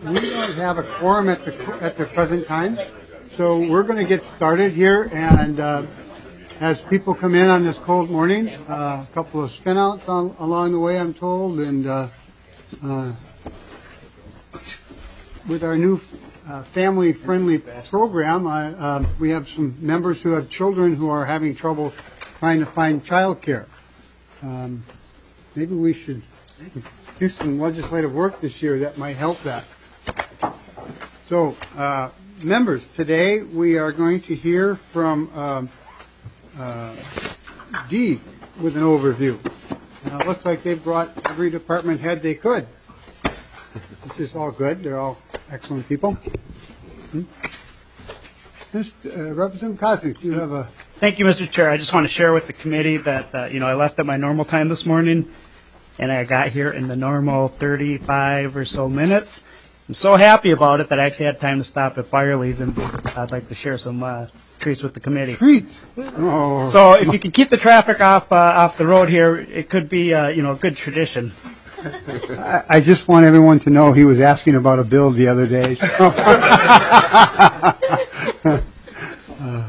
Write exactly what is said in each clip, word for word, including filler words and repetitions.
we don't have a quorum at the at the present time, so we're going to get started here. And uh, as people come in on this cold morning, uh, a couple of spinouts on, along the way, I'm told, and uh, uh, with our new uh, family-friendly program, I, uh, we have some members who have children who are having trouble trying to find childcare. Um, maybe we should do some legislative work this year that might help that. So, uh, members, today we are going to hear from um, uh, Dee with an overview. Now, it looks like they've brought every department head they could, which is all good. They're all excellent people. Hmm? Mister Uh, Representative Koznick, you have a... Thank you, Mister Chair. I just want to share with the committee that, uh, you know, I left at my normal time this morning, and I got here in the normal thirty-five or so minutes. I'm so happy about it that I actually had time to stop at Firely's, and I'd like to share some uh, treats with the committee. Treats? Oh. So if you can keep the traffic off uh, off the road here, it could be, uh, you know, a good tradition. I, I just want everyone to know he was asking about a bill the other day. So. uh,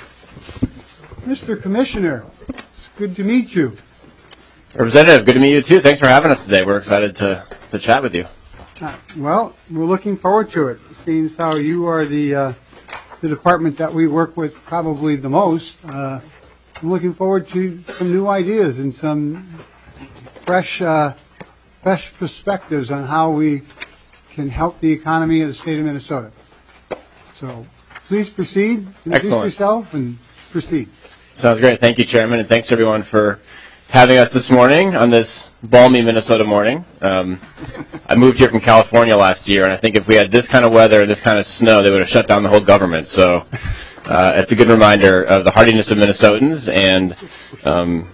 Mister Commissioner, it's good to meet you. Representative, good to meet you too. Thanks for having us today. We're excited to, to chat with you. Uh, well, we're looking forward to it, seeing as how you are the uh, the department that we work with probably the most. Uh, I'm looking forward to some new ideas and some fresh uh, fresh perspectives on how we can help the economy of the state of Minnesota. So please proceed, introduce Excellent. yourself, and proceed. Sounds great. Thank you, Chairman, and thanks everyone for having us this morning on this balmy Minnesota morning. Um, I moved here from California last year, and I think if we had this kind of weather and this kind of snow, they would have shut down the whole government. So uh, it's a good reminder of the hardiness of Minnesotans and um,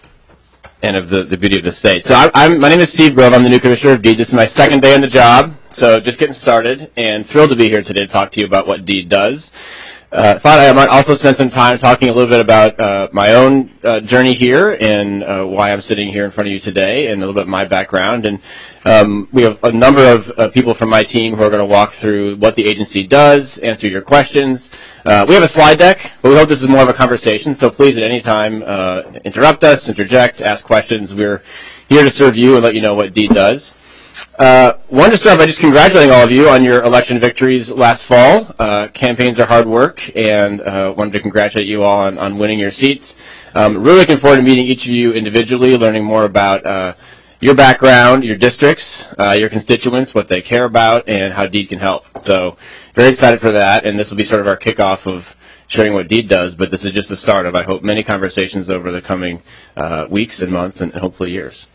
and of the, the beauty of the state. So I, I'm, my name is Steve Grove. I'm the new Commissioner of DEED. This is my second day on the job, so just getting started, and thrilled to be here today to talk to you about what DEED does. Uh, thought I might also spend some time talking a little bit about uh, my own uh, journey here and uh, why I'm sitting here in front of you today, and a little bit of my background. And um, we have a number of uh, people from my team who are going to walk through what the agency does, answer your questions. Uh, we have a slide deck, but we hope this is more of a conversation, so please at any time uh, interrupt us, interject, ask questions. We're here to serve you and let you know what DEED does. Uh, wanted to start by just congratulating all of you on your election victories last fall. Uh, campaigns are hard work, and uh, wanted to congratulate you all on, on winning your seats. Um, really looking forward to meeting each of you individually, learning more about uh, your background, your districts, uh, your constituents, what they care about, and how DEED can help. So very excited for that, and this will be sort of our kickoff of sharing what DEED does, but this is just the start of, I hope, many conversations over the coming uh, weeks and months and hopefully years.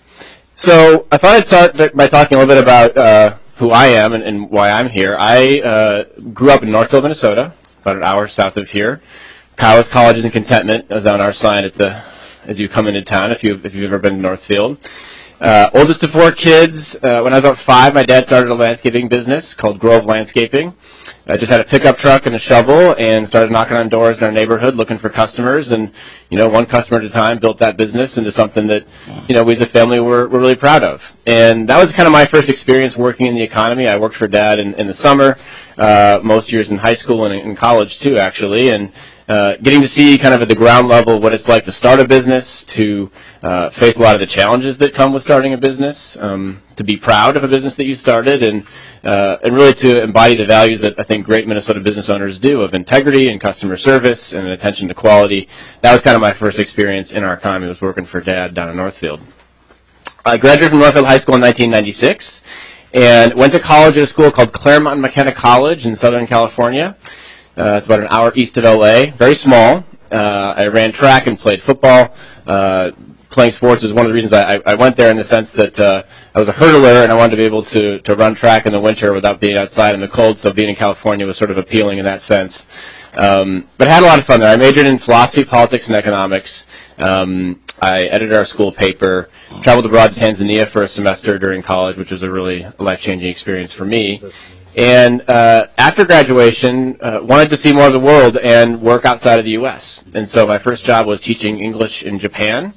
So I thought I'd start by talking a little bit about uh, who I am and, and why I'm here. I uh, grew up in Northfield, Minnesota, about an hour south of here. Kiowa's College is in Contentment. It was on our sign at the as you come into town, if you've, if you've ever been to Northfield. Uh, oldest of four kids. Uh, when I was about five, my dad started a landscaping business called Grove Landscaping. I just had a pickup truck and a shovel and started knocking on doors in our neighborhood looking for customers. And, you know, one customer at a time built that business into something that, you know, we as a family were, were really proud of. And that was kind of my first experience working in the economy. I worked for Dad in, in the summer, uh, most years in high school and in college, too, actually. And Uh, getting to see kind of at the ground level what it's like to start a business, to uh, face a lot of the challenges that come with starting a business, um, to be proud of a business that you started, and uh, and really to embody the values that I think great Minnesota business owners do of integrity and customer service and attention to quality. That was kind of my first experience in our economy, was working for Dad down in Northfield. I graduated from Northfield High School in nineteen ninety-six and went to college at a school called Claremont McKenna College in Southern California. Uh, it's about an hour east of L A, very small. Uh, I ran track and played football. Uh, playing sports is one of the reasons I, I went there, in the sense that uh, I was a hurdler and I wanted to be able to, to run track in the winter without being outside in the cold, so being in California was sort of appealing in that sense. Um, but I had a lot of fun there. I majored in philosophy, politics, and economics. Um, I edited our school paper, traveled abroad to Tanzania for a semester during college, which was a really life-changing experience for me. And uh, after graduation, uh, wanted to see more of the world and work outside of the U S And so my first job was teaching English in Japan.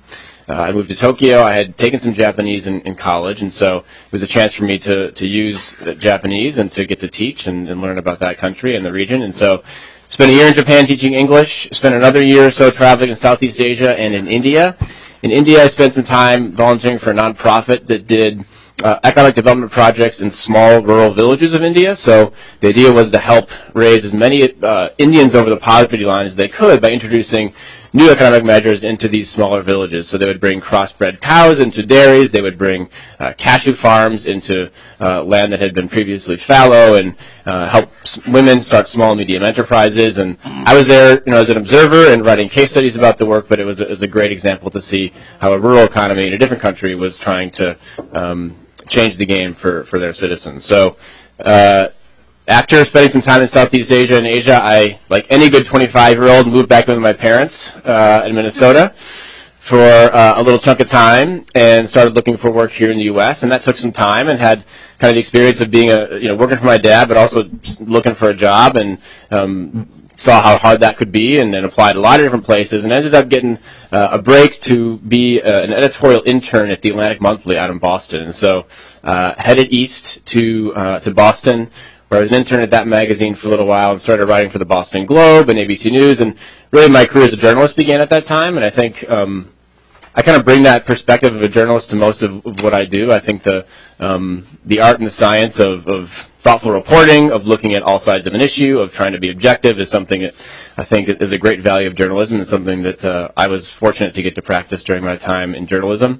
uh, I moved to Tokyo. I had taken some Japanese in, in college, and so it was a chance for me to, to use Japanese and to get to teach and, and learn about that country and the region. And so spent a year in Japan teaching English, spent another year or so traveling in Southeast Asia and in India. In India, I spent some time volunteering for a nonprofit that did uh, economic development projects in small rural villages of India. So the idea was to help raise as many uh, Indians over the poverty line as they could by introducing new economic measures into these smaller villages. So they would bring crossbred cows into dairies. They would bring uh, cashew farms into uh, land that had been previously fallow, and uh, help s- women start small and medium enterprises. And I was there, you know, as an observer and writing case studies about the work. But it was a, it was a great example to see how a rural economy in a different country was trying to um, change the game for for their citizens. So. Uh, After spending some time in Southeast Asia and Asia, I, like any good twenty-five-year-old, moved back with my parents uh, in Minnesota for uh, a little chunk of time and started looking for work here in the U S And that took some time, and had kind of the experience of being a, you know, working for my dad, but also looking for a job, and um, saw how hard that could be, and, and applied a lot of different places, and ended up getting uh, a break to be uh, an editorial intern at the Atlantic Monthly out in Boston. And so uh, headed east to uh, to Boston, where I was an intern at that magazine for a little while and started writing for the Boston Globe and A B C News. And really my career as a journalist began at that time. And I think um, I kind of bring that perspective of a journalist to most of, of what I do. I think the um, the art and the science of, of thoughtful reporting, of looking at all sides of an issue, of trying to be objective is something that I think is a great value of journalism, and something that uh, I was fortunate to get to practice during my time in journalism.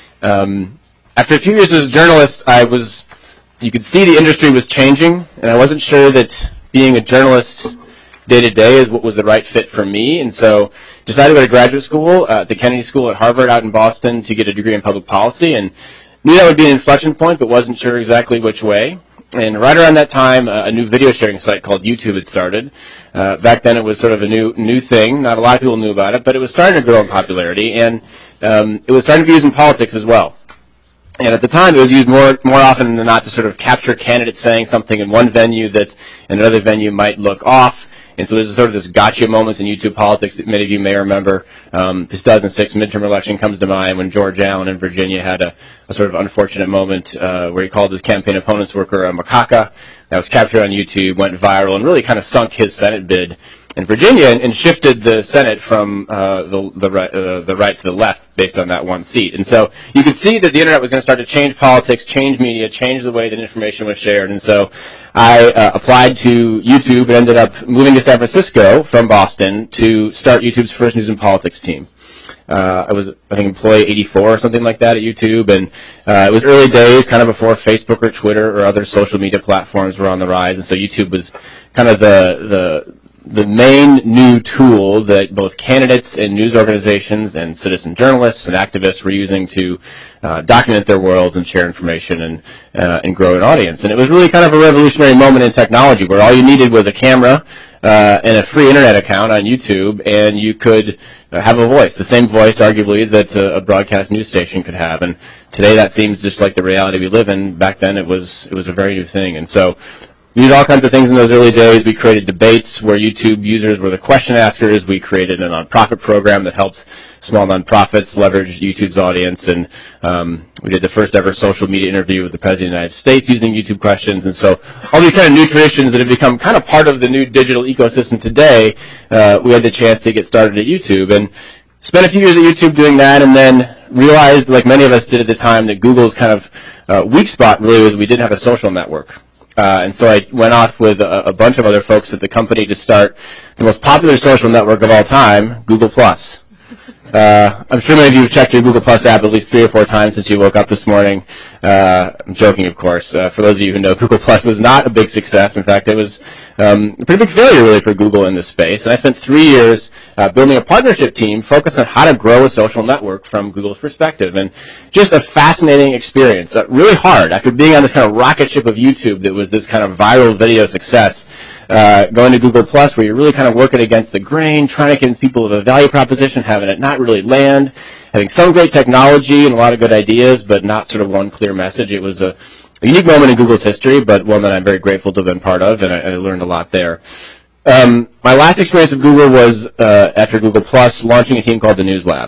Um, after a few years as a journalist, I was... You could see the industry was changing, and I wasn't sure that being a journalist day to day is what was the right fit for me, and so decided to go to graduate school uh, at the Kennedy School at Harvard out in Boston to get a degree in public policy, and knew that would be an inflection point, but wasn't sure exactly which way. And right around that time, uh, a new video sharing site called YouTube had started. Uh, back then, it was sort of a new new thing. Not a lot of people knew about it, but it was starting to grow in popularity, and um, it was starting to be used in politics as well. And at the time, it was used more more often than not to sort of capture candidates saying something in one venue that in another venue might look off. And so there's sort of this gotcha moments in YouTube politics that many of you may remember. Um, this two thousand six midterm election comes to mind when George Allen in Virginia had a, a sort of unfortunate moment uh, where he called his campaign opponent's worker a macaca. That was captured on YouTube, went viral, and really kind of sunk his Senate bid in Virginia, and, and shifted the Senate from uh, the the right, uh, the right to the left based on that one seat. And so you could see that the internet was going to start to change politics, change media, change the way that information was shared. And so I uh, applied to YouTube and ended up moving to San Francisco from Boston to start YouTube's first news and politics team. Uh, I was, I think, employee eighty-four or something like that at YouTube, and uh, it was early days, kind of before Facebook or Twitter or other social media platforms were on the rise. And so YouTube was kind of the the the main new tool that both candidates and news organizations and citizen journalists and activists were using to uh, document their worlds and share information and uh, and grow an audience. And it was really kind of a revolutionary moment in technology, where all you needed was a camera uh, and a free internet account on YouTube, and you could uh, have a voice, the same voice, arguably, that uh, a broadcast news station could have. And today that seems just like the reality we live in. Back then it was it was a very new thing. And so we did all kinds of things in those early days. We created debates where YouTube users were the question askers. We created a nonprofit program that helped small nonprofits leverage YouTube's audience. And um, we did the first ever social media interview with the President of the United States using YouTube questions. And so all these kind of new traditions that have become kind of part of the new digital ecosystem today, uh, we had the chance to get started at YouTube. And spent a few years at YouTube doing that, and then realized, like many of us did at the time, that Google's kind of uh, weak spot really was we didn't have a social network. Uh, and so I went off with a, a bunch of other folks at the company to start the most popular social network of all time, Google Plus. Uh, I'm sure many of you have checked your Google Plus app at least three or four times since you woke up this morning. Uh, I'm joking, of course. Uh, for those of you who know, Google Plus was not a big success. In fact, it was um, a pretty big failure, really, for Google in this space. And I spent three years uh, building a partnership team focused on how to grow a social network from Google's perspective. And just a fascinating experience. Uh, really hard. After being on this kind of rocket ship of YouTube that was this kind of viral video success, Uh, going to Google Plus, where you're really kind of working against the grain, trying to convince people of a value proposition, having it not really land, having some great technology and a lot of good ideas, but not sort of one clear message. It was a, a unique moment in Google's history, but one that I'm very grateful to have been part of, and I, I learned a lot there. Um, my last experience with Google was uh, after Google Plus, launching a team called the News Lab.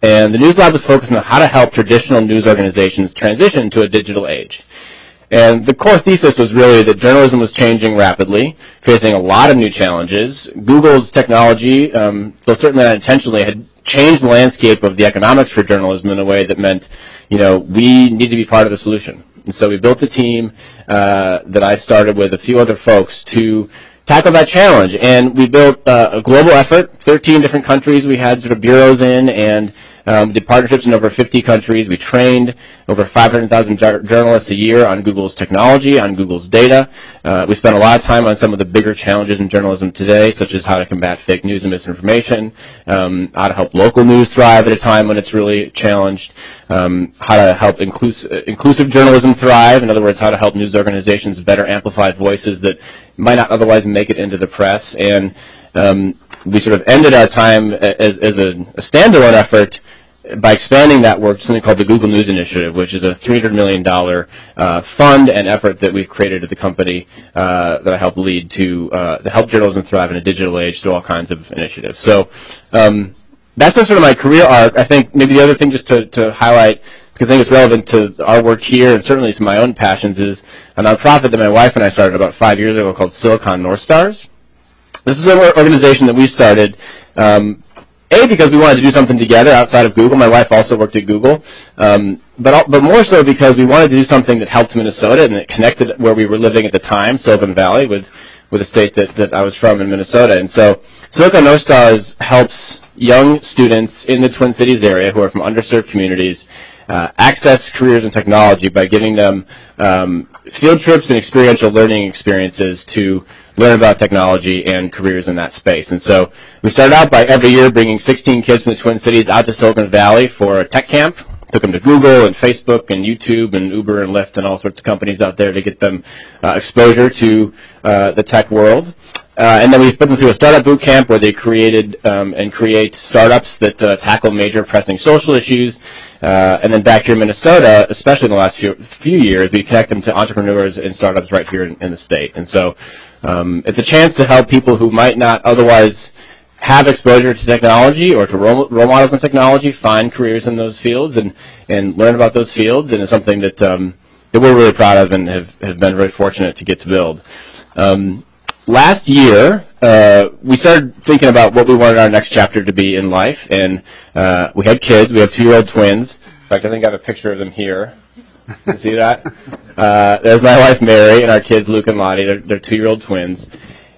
And the News Lab was focused on how to help traditional news organizations transition to a digital age. And the core thesis was really that journalism was changing rapidly, facing a lot of new challenges. Google's technology, um, though certainly not intentionally, had changed the landscape of the economics for journalism in a way that meant, you know, we need to be part of the solution. And so we built a team uh, that I started with a few other folks to tackle that challenge. And we built uh, a global effort, thirteen different countries we had sort of bureaus in, and um, did partnerships in over fifty countries. We trained over five hundred thousand ju- journalists a year on Google's technology, on Google's data. Uh, we spent a lot of time on some of the bigger challenges in journalism today, such as how to combat fake news and misinformation, um, how to help local news thrive at a time when it's really challenged, um, how to help inclus- inclusive journalism thrive, in other words, how to help news organizations better amplify voices that might not otherwise make it into the press. And um, we sort of ended our time as, as a, a standalone effort by expanding that work to something called the Google News Initiative, which is a three hundred million dollars uh, fund and effort that we've created at the company uh, that I help lead to, uh, to help journalism thrive in a digital age through all kinds of initiatives. So um, that's been sort of my career arc. I think maybe the other thing just to, to highlight, because I think it's relevant to our work here and certainly to my own passions, is a nonprofit that my wife and I started about five years ago called Silicon North Stars. This is an organization that we started, um, A, because we wanted to do something together outside of Google. My wife also worked at Google, um, but but more so because we wanted to do something that helped Minnesota and that connected where we were living at the time, Silicon Valley, with with a state that, that I was from in Minnesota. And so Silicon North Stars helps young students in the Twin Cities area who are from underserved communities uh, access careers in technology by giving them um, field trips and experiential learning experiences to learn about technology and careers in that space. And so we started out by every year bringing sixteen kids from the Twin Cities out to Silicon Valley for a tech camp. Took them to Google and Facebook and YouTube and Uber and Lyft and all sorts of companies out there to get them uh, exposure to uh, the tech world. Uh, and then we put them through a startup boot camp where they created um, and create startups that uh, tackle major pressing social issues. Uh, and then back here in Minnesota, especially in the last few, few years, we connect them to entrepreneurs and startups right here in, in the state. And so um, it's a chance to help people who might not otherwise have exposure to technology or to role, role models in technology find careers in those fields and, and learn about those fields. And it's something that um, that we're really proud of and have, have been very fortunate to get to build. Um, Last year, uh, we started thinking about what we wanted our next chapter to be in life, and uh, we had kids. We have two-year-old twins. In fact, I think I have a picture of them here. You see that? Uh, there's my wife, Mary, and our kids, Luke and Lottie. They're, they're two-year-old twins.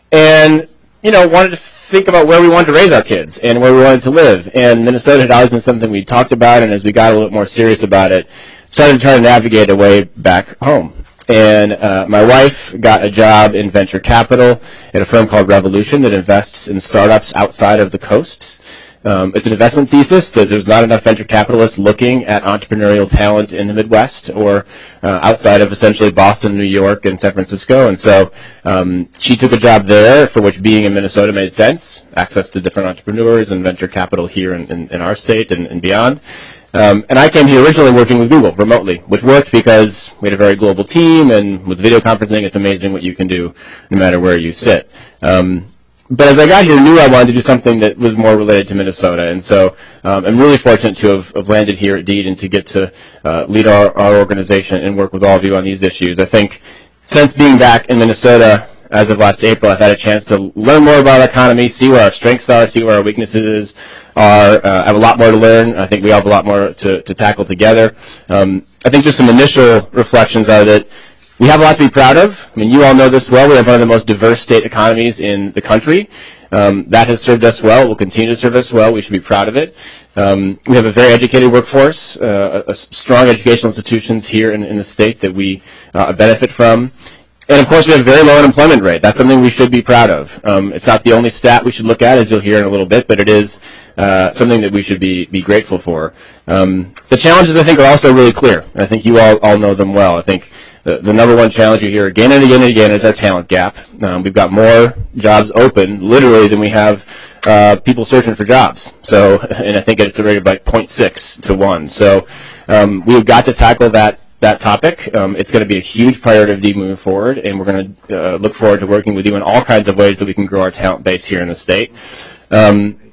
And, you know, wanted to think about where we wanted to raise our kids and where we wanted to live. And Minnesota had always been something we talked about, and as we got a little more serious about it, started trying to navigate a way back home. And uh, my wife got a job in venture capital at a firm called Revolution that invests in startups outside of the coast. Um, it's an investment thesis that there's not enough venture capitalists looking at entrepreneurial talent in the Midwest or uh, outside of essentially Boston, New York, and San Francisco. And so um, she took a job there for which being in Minnesota made sense, access to different entrepreneurs and venture capital here in, in, in our state and, and beyond. Um, and I came here originally working with Google remotely, which worked because we had a very global team, and with video conferencing, it's amazing what you can do no matter where you sit. Um, but as I got here, I knew I wanted to do something that was more related to Minnesota, and so um, I'm really fortunate to have, have landed here at Deed and to get to uh, lead our, our organization and work with all of you on these issues. I think since being back in Minnesota, as of last April, I've had a chance to learn more about our economy, see where our strengths are, see where our weaknesses are. Uh, I have a lot more to learn. I think we all have a lot more to, to tackle together. Um, I think just some initial reflections are that we have a lot to be proud of. I mean, you all know this well. We have one of the most diverse state economies in the country. Um, that has served us well. It will continue to serve us well. We should be proud of it. Um, we have a very educated workforce, uh, a, a strong educational institutions here in, in the state that we uh, benefit from. And, of course, we have a very low unemployment rate. That's something we should be proud of. Um, it's not the only stat we should look at, as you'll hear in a little bit, but it is uh, something that we should be, be grateful for. Um, the challenges, I think, are also really clear. I think you all, all know them well. I think the, the number one challenge you hear again and again and again is our talent gap. Um, we've got more jobs open, literally, than we have uh, people searching for jobs. So, and I think it's a rate of like zero point six to one. So um, we've got to tackle that that topic. Um, it's going to be a huge priority of Deed moving forward, and we're going to uh, look forward to working with you in all kinds of ways that we can grow our talent base here in the state. Um,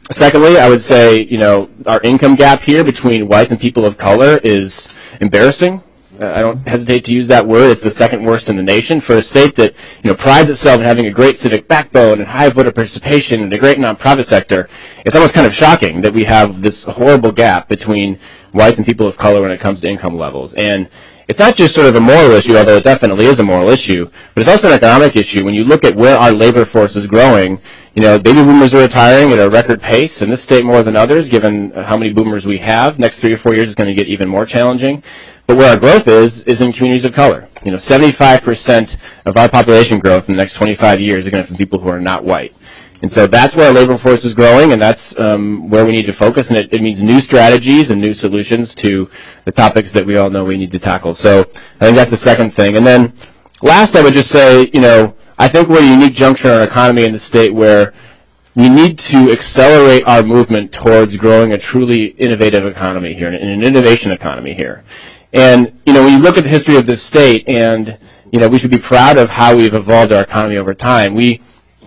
secondly, I would say, you know, our income gap here between whites and people of color is embarrassing. Uh, I don't hesitate to use that word. It's the second worst in the nation for a state that, you know, prides itself in having a great civic backbone and high voter participation and a great nonprofit sector. It's almost kind of shocking that we have this horrible gap between whites and people of color when it comes to income levels. And it's not just sort of a moral issue, although it definitely is a moral issue, but it's also an economic issue. When you look at where our labor force is growing, you know, baby boomers are retiring at a record pace in this state more than others, given how many boomers we have. Next three or four years is going to get even more challenging. But where our growth is, is in communities of color. You know, seventy-five percent of our population growth in the next twenty-five years is going to come from people who are not white. And so that's where our labor force is growing, and that's um, where we need to focus. And it, it means new strategies and new solutions to the topics that we all know we need to tackle. So I think that's the second thing. And then last, I would just say, you know, I think we're at a unique juncture in our economy in the state where we need to accelerate our movement towards growing a truly innovative economy here, an innovation economy here. And, you know, when you look at the history of this state, and, you know, we should be proud of how we've evolved our economy over time. We,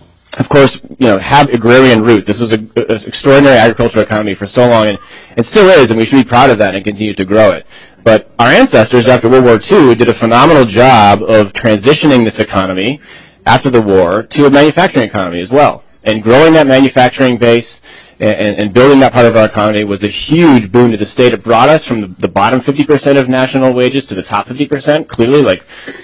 of course, you know, have agrarian roots. This was an extraordinary agricultural economy for so long, and it still is, and we should be proud of that and continue to grow it. But our ancestors, after World War Two, did a phenomenal job of transitioning this economy after the war to a manufacturing economy as well. And growing that manufacturing base and, and building that part of our economy was a huge boon to the state. It brought us from the, the bottom fifty percent of national wages to the top fifty percent. Clearly, like,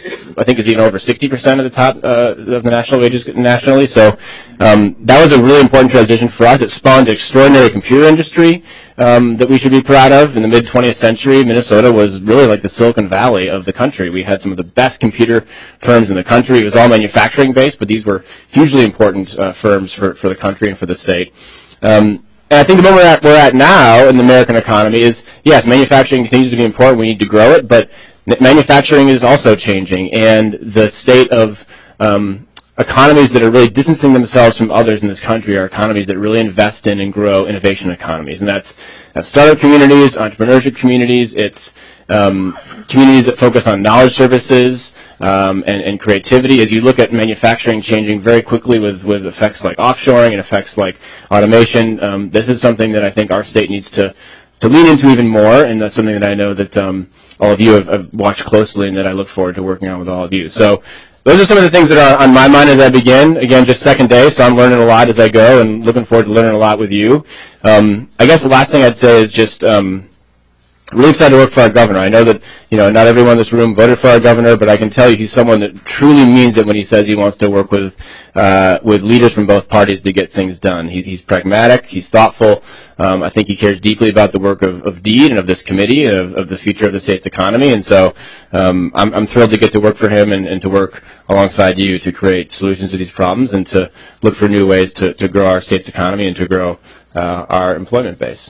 I think it's even over sixty percent of the top uh, of the national wages nationally. So um, that was a really important transition for us. It spawned an extraordinary computer industry um, that we should be proud of. In the mid twentieth century, Minnesota was really like the Silicon Valley of the country. We had some of the best computer firms in the country. It was all manufacturing based, but these were hugely important uh, firms for, for the country and for the state. Um, and I think the moment we're at, we're at now in the American economy is, yes, manufacturing continues to be important. We need to grow it, but manufacturing is also changing, and the state of um, economies that are really distancing themselves from others in this country are economies that really invest in and grow innovation economies. And that's, that's startup communities, entrepreneurship communities, it's um, communities that focus on knowledge services um, and, and creativity. As you look at manufacturing changing very quickly with, with effects like offshoring and effects like automation, um, this is something that I think our state needs to, to lean into even more, and that's something that I know that um, all of you have, have watched closely and that I look forward to working on with all of you. So those are some of the things that are on my mind as I begin. Again, just second day, so I'm learning a lot as I go and looking forward to learning a lot with you. Um, I guess the last thing I'd say is just um, I'm really excited to work for our governor. I know that, you know, not everyone in this room voted for our governor, but I can tell you he's someone that truly means it when he says he wants to work with uh, with leaders from both parties to get things done. He, he's pragmatic. He's thoughtful. Um, I think he cares deeply about the work of, of DEED and of this committee and of, of the future of the state's economy. And so um, I'm, I'm thrilled to get to work for him and, and to work alongside you to create solutions to these problems and to look for new ways to, to grow our state's economy and to grow uh, our employment base.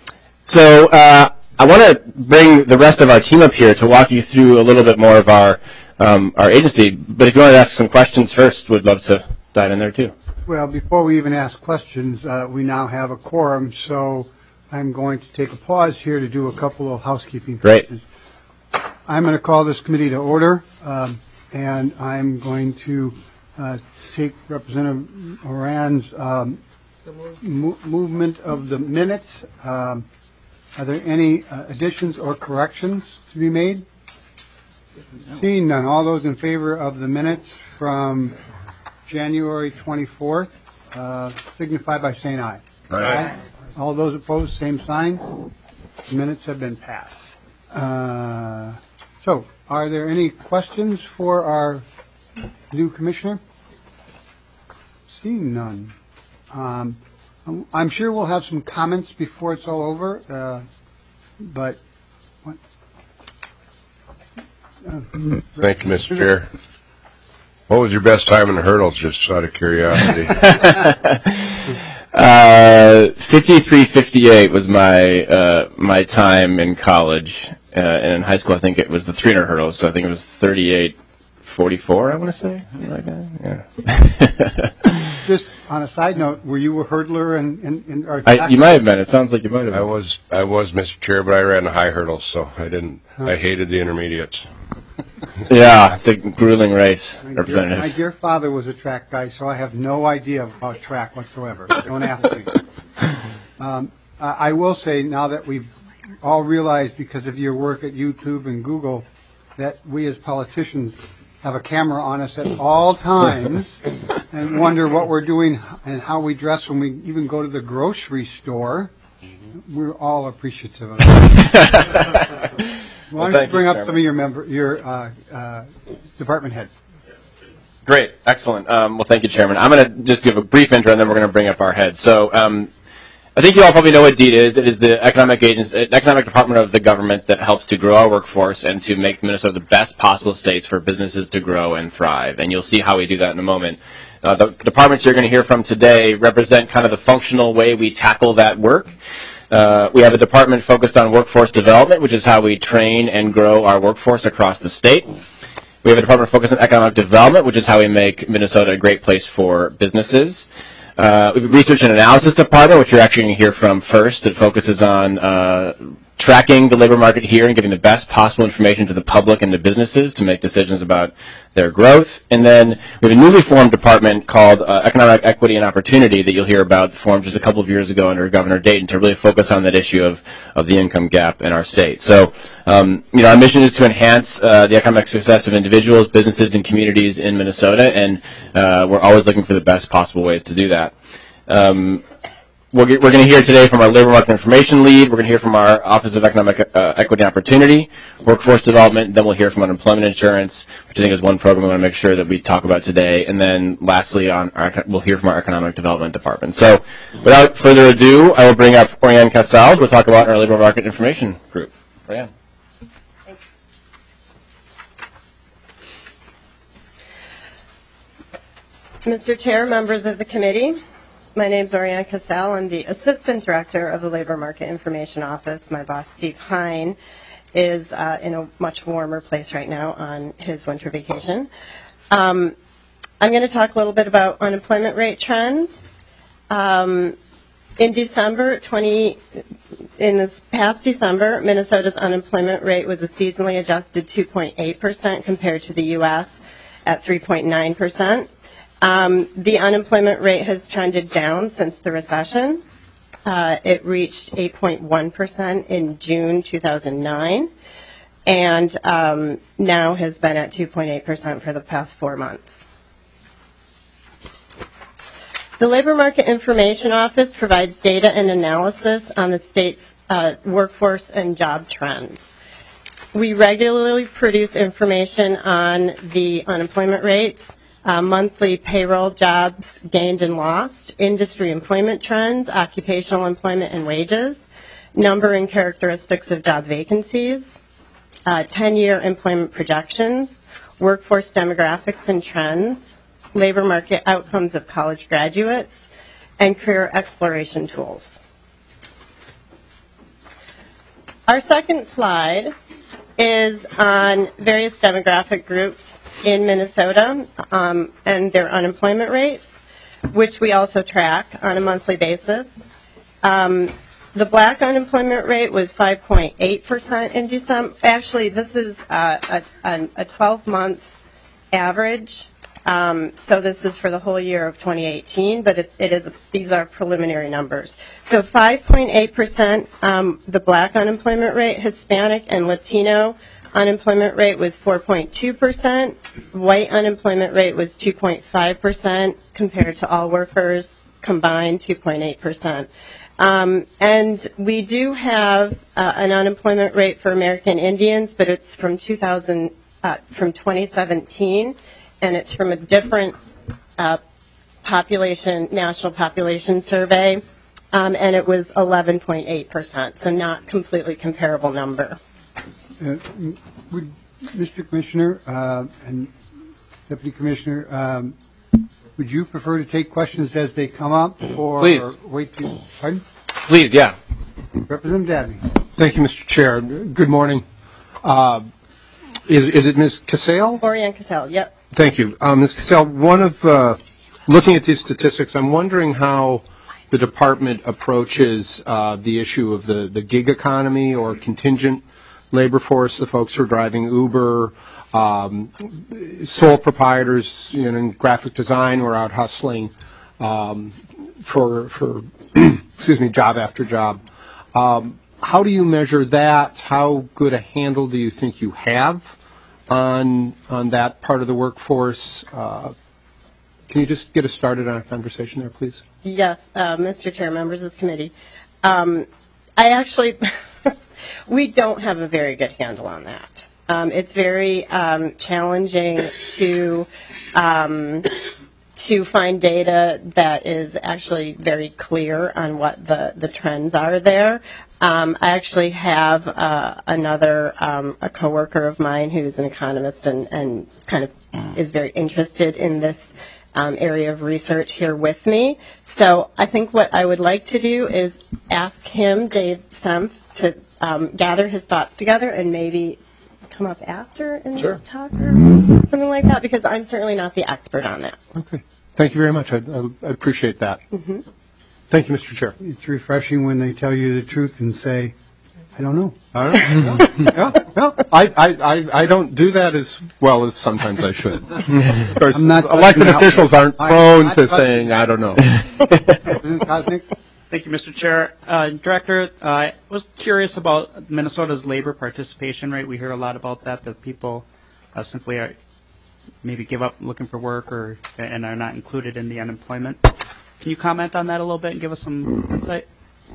So uh, I want to bring the rest of our team up here to walk you through a little bit more of our um, our agency. But if you want to ask some questions first, we'd love to dive in there too. Well, before we even ask questions, uh, we now have a quorum, so I'm going to take a pause here to do a couple of housekeeping Great. pieces. I'm going to call this committee to order, um, and I'm going to uh, take Representative Moran's um, mo movement of the minutes. Um, Are there any uh, additions or corrections to be made? No. Seeing none, all those in favor of the minutes from January twenty-fourth uh, signify by saying aye. Aye. Aye. All those opposed, same sign. The minutes have been passed. Uh, so, are there any questions for our new commissioner? Seeing none. Um, I'm sure we'll have some comments before it's all over, uh, but what? Uh, Thank you, Mister Chair. What was your best time in the hurdles, just out of curiosity? uh, fifty-three fifty-eight was my uh, my time in college, uh, and in high school I think it was the three hundred hurdles, so I think it was thirty-eight forty-four, I want to say, something like that. Yeah. Just on a side note, were you a hurdler and and, and or I, you might have been. It sounds like you might have been. I was, I was, Mister Chair, but I ran the high hurdles, so I didn't. Huh. I hated the intermediates. Yeah, it's a grueling race, my Representative. Dear, my dear father was a track guy, so I have no idea about track whatsoever. Don't ask me. Um, I I will say now that we've all realized because of your work at YouTube and Google that we as politicians have a camera on us at all times and wonder what we're doing and how we dress when we even go to the grocery store. We're all appreciative of that. Why don't you bring up some of your member, your uh, uh, department head? Great, excellent. Um, well, thank you, Chairman. I'm going to just give a brief intro, and then we're going to bring up our heads. So, um, I think you all probably know what DEED is. It is the economic agency, economic department of the government that helps to grow our workforce and to make Minnesota the best possible states for businesses to grow and thrive. And you'll see how we do that in a moment. Uh, the departments you're going to hear from today represent kind of the functional way we tackle that work. Uh, we have a department focused on workforce development, which is how we train and grow our workforce across the state. We have a department focused on economic development, which is how we make Minnesota a great place for businesses. Uh, we have a research and analysis department, which you're actually going to hear from first, that focuses on uh, tracking the labor market here and giving the best possible information to the public and to businesses to make decisions about their growth. And then we have a newly formed department called uh, Economic Equity and Opportunity that you'll hear about, formed just a couple of years ago under Governor Dayton to really focus on that issue of, of the income gap in our state. So, um, you know, our mission is to enhance uh, the economic success of individuals, businesses, and communities in Minnesota, and uh, we're always looking for the best possible ways to do that. Um, We're, we're going to hear today from our labor market information lead. We're going to hear from our Office of Economic uh, Equity and Opportunity, workforce development. Then we'll hear from unemployment insurance, which I think is one program we want to make sure that we talk about today. And then lastly, on our, we'll hear from our economic development department. So without further ado, I will bring up Oriane Casal, who will talk about our labor market information group. Oriane. Mister Chair, members of the committee, my name is Oriane Casal. I'm the Assistant Director of the Labor Market Information Office. My boss, Steve Hine, is uh, in a much warmer place right now on his winter vacation. Um, I'm going to talk a little bit about unemployment rate trends. Um, in December twenty, in this past December, Minnesota's unemployment rate was a seasonally adjusted two point eight percent compared to the U S at three point nine percent. Um, the unemployment rate has trended down since the recession. Uh, it reached eight point one percent in June two thousand nine and um, now has been at two point eight percent for the past four months. The Labor Market Information Office provides data and analysis on the state's uh, workforce and job trends. We regularly produce information on the unemployment rates, Uh, monthly payroll, jobs gained and lost, industry employment trends, occupational employment and wages, number and characteristics of job vacancies, uh, ten-year employment projections, workforce demographics and trends, labor market outcomes of college graduates, and career exploration tools. Our second slide is on various demographic groups in Minnesota um, and their unemployment rates, which we also track on a monthly basis. Um, the black unemployment rate was five point eight percent in December. Actually, this is uh, a twelve-month average, um, so this is for the whole year of twenty eighteen, but it, it is these are preliminary numbers. So five point eight percent, um, the black unemployment rate, Hispanic and Latino unemployment rate was four point two percent, white unemployment rate was two point five percent, compared to all workers combined two point eight percent. Um, and we do have uh, an unemployment rate for American Indians, but it's from two thousand, uh, from twenty seventeen, and it's from a different uh, population, national population survey, um, and it was eleven point eight percent, so not completely comparable number. Uh, would Mister Commissioner uh, and Deputy Commissioner, um, would you prefer to take questions as they come up, or Please. wait to? Pardon? Please, yeah. Representative Dabney. Thank you, Mister Chair. Good morning. Uh, is is it Miz Casale? Oriane Casal, yep. Thank you, uh, Miz Casale. One of uh, looking at these statistics, I'm wondering how the department approaches uh, the issue of the the gig economy or contingent labor force, the folks who are driving Uber, um, sole proprietors, you know, in graphic design who are out hustling um, for for excuse me, job after job. Um, how do you measure that? How good a handle do you think you have on on that part of the workforce? Uh, can you just get us started on a conversation there, please? Yes, uh, Mister Chair, members of the committee. Um, I actually, we don't have a very good handle on that. Um, it's very um, challenging to um, to find data that is actually very clear on what the, the trends are there. Um, I actually have uh, another, um, a coworker of mine who's an economist and, and kind of is very interested in this um, area of research here with me. So I think what I would like to do is ask him, Dave Senf, to um, gather his thoughts together and maybe come up after and Sure. talk or something like that, because I'm certainly not the expert on that. Okay. Thank you very much. I, I, I appreciate that. Mm-hmm. Thank you, Mister Chair. It's refreshing when they tell you the truth and say, I don't know. All right. yeah, yeah. I, I, I, I don't do that as well as sometimes I should. Of course, I'm not elected touching officials aren't I'm prone not to touching- saying, I don't know. President Kosnick? Thank you, Mister Chair. Uh, Director, uh, I was curious about Minnesota's labor participation rate. We hear a lot about that, that people uh, simply are, maybe give up looking for work or and are not included in the unemployment. Can you comment on that a little bit and give us some insight?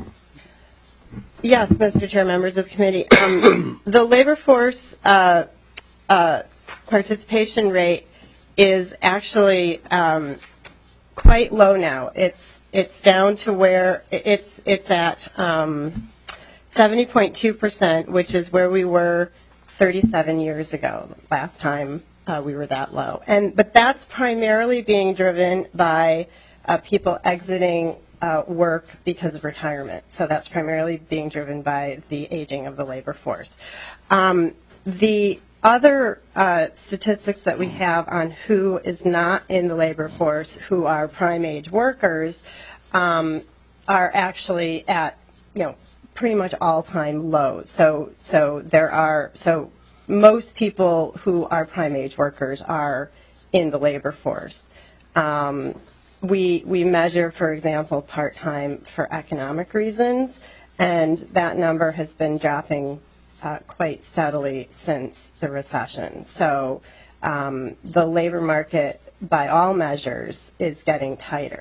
Yes, Mister Chair, members of the committee. Um, the labor force uh, uh, participation rate is actually um, quite low now. It's it's down to where it's it's at um, seventy point two percent, which is where we were thirty-seven years ago. Last time uh, we were that low, and but that's primarily being driven by uh, people exiting uh, work because of retirement. So that's primarily being driven by the aging of the labor force. Um, the other uh, statistics that we have on who is not in the labor force, who are prime age workers, um, are actually at, you know, pretty much all-time lows. So, so there are so most people who are prime age workers are in the labor force. Um, we we measure, for example, part-time for economic reasons, and that number has been dropping Uh, quite steadily since the recession. So um, the labor market, by all measures, is getting tighter.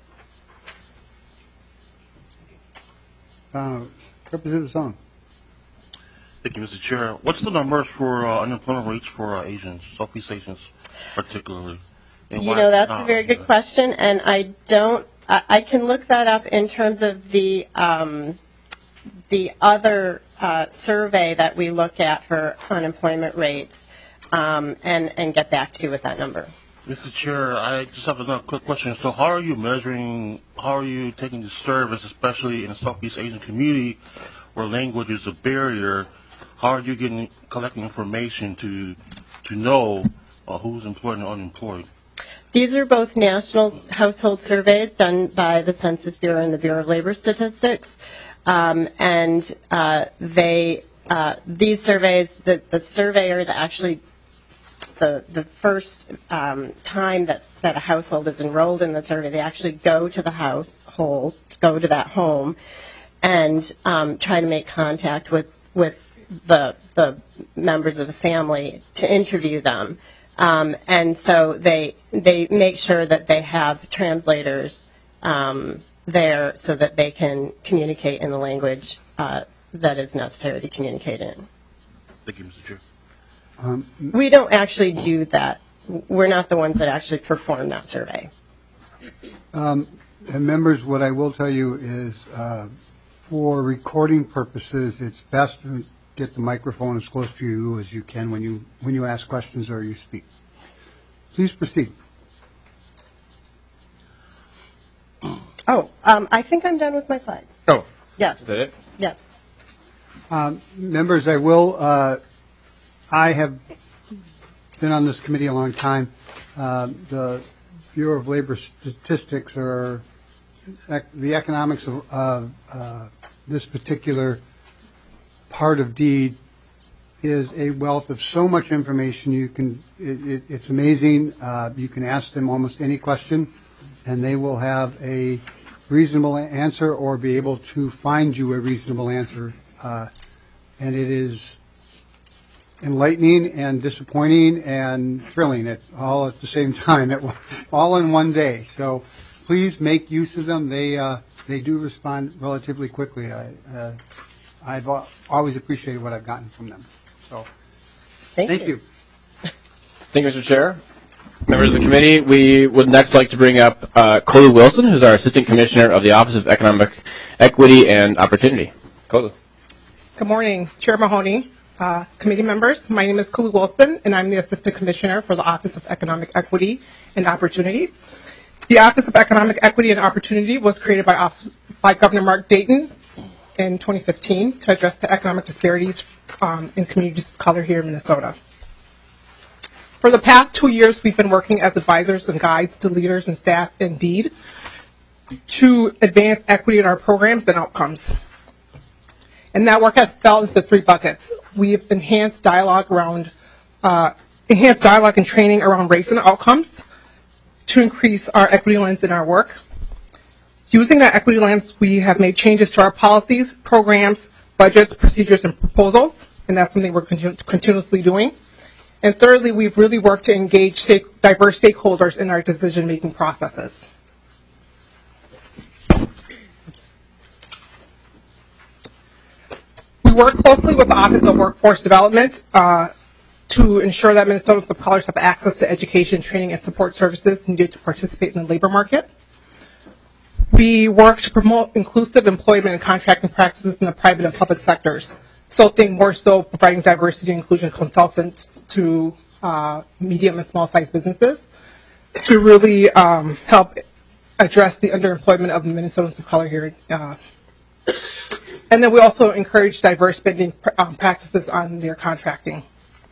Uh, Representative Song. Thank you, Mister Chair. What's the numbers for uh, unemployment rates for uh, Asians, Southeast Asians particularly? And You why know, that's not? a very good question, and I don't, I, I can look that up in terms of the, um, the other uh, survey that we look at for unemployment rates, um, and, and get back to you with that number. Mister Chair, I just have another quick question. So how are you measuring, how are you taking the service, especially in the Southeast Asian community where language is a barrier? How are you getting, collecting information to, to know uh, who's employed and unemployed? These are both national household surveys done by the Census Bureau and the Bureau of Labor Statistics. Um, and uh, they, uh, these surveys, the, the surveyors actually, the, the first um, time that, that a household is enrolled in the survey, they actually go to the household, go to that home, and um, try to make contact with, with the, the members of the family to interview them. Um, and so they they make sure that they have translators um, there so that they can communicate in the language uh, that is necessary to communicate in. Thank you, Mister Chair. Um, We don't actually do that. We're not the ones that actually perform that survey. um, and members, what I will tell you is, uh, for recording purposes, it's best to get the microphone as close to you as you can when you when you ask questions or you speak. Please proceed. Oh, um, I think I'm done with my slides. Oh, Yes. is that it? Yes. Um, members, I will. Uh, I have been on this committee a long time. Uh, the Bureau of Labor Statistics, or ec- the economics of uh, uh, this particular part of deed, is a wealth of so much information. You can, it, it, it's amazing. Uh, you can ask them almost any question, and they will have a reasonable answer or be able to find you a reasonable answer. Uh, and it is enlightening and disappointing and thrilling at all at the same time, at, all in one day. So please make use of them. They uh, they do respond relatively quickly. I, uh, I've al- always appreciated what I've gotten from them. So Thank, thank you. you. Thank you, Mister Chair. Members of the committee, we would next like to bring up uh, Kolu Wilson, who's our Assistant Commissioner of the Office of Economic Equity and Opportunity. Kolu. Good morning, Chair Mahoney, uh, committee members. My name is Kolu Wilson, and I'm the Assistant Commissioner for the Office of Economic Equity and Opportunity. The Office of Economic Equity and Opportunity was created by, Off- by Governor Mark Dayton in twenty fifteen to address the economic disparities um, in communities of color here in Minnesota. For the past two years, we've been working as advisors and guides to leaders and staff in DEED to advance equity in our programs and outcomes. And that work has fell into three buckets. We've enhanced dialogue around, uh, enhanced dialogue and training around race and outcomes to increase our equity lens in our work. Using that equity lens, we have made changes to our policies, programs, budgets, procedures, and proposals, and that's something we're continu- continuously doing. And thirdly, we've really worked to engage stake, diverse stakeholders in our decision-making processes. We work closely with the Office of Workforce Development uh, to ensure that Minnesotans of color have access to education, training, and support services needed to participate in the labor market. We work to promote inclusive employment and contracting practices in the private and public sectors. So think more so providing diversity and inclusion consultants to uh, medium and small-sized businesses to really um, help address the underemployment of Minnesotans of color here. Uh, and then we also encourage diverse spending pr- um, practices on their contracting.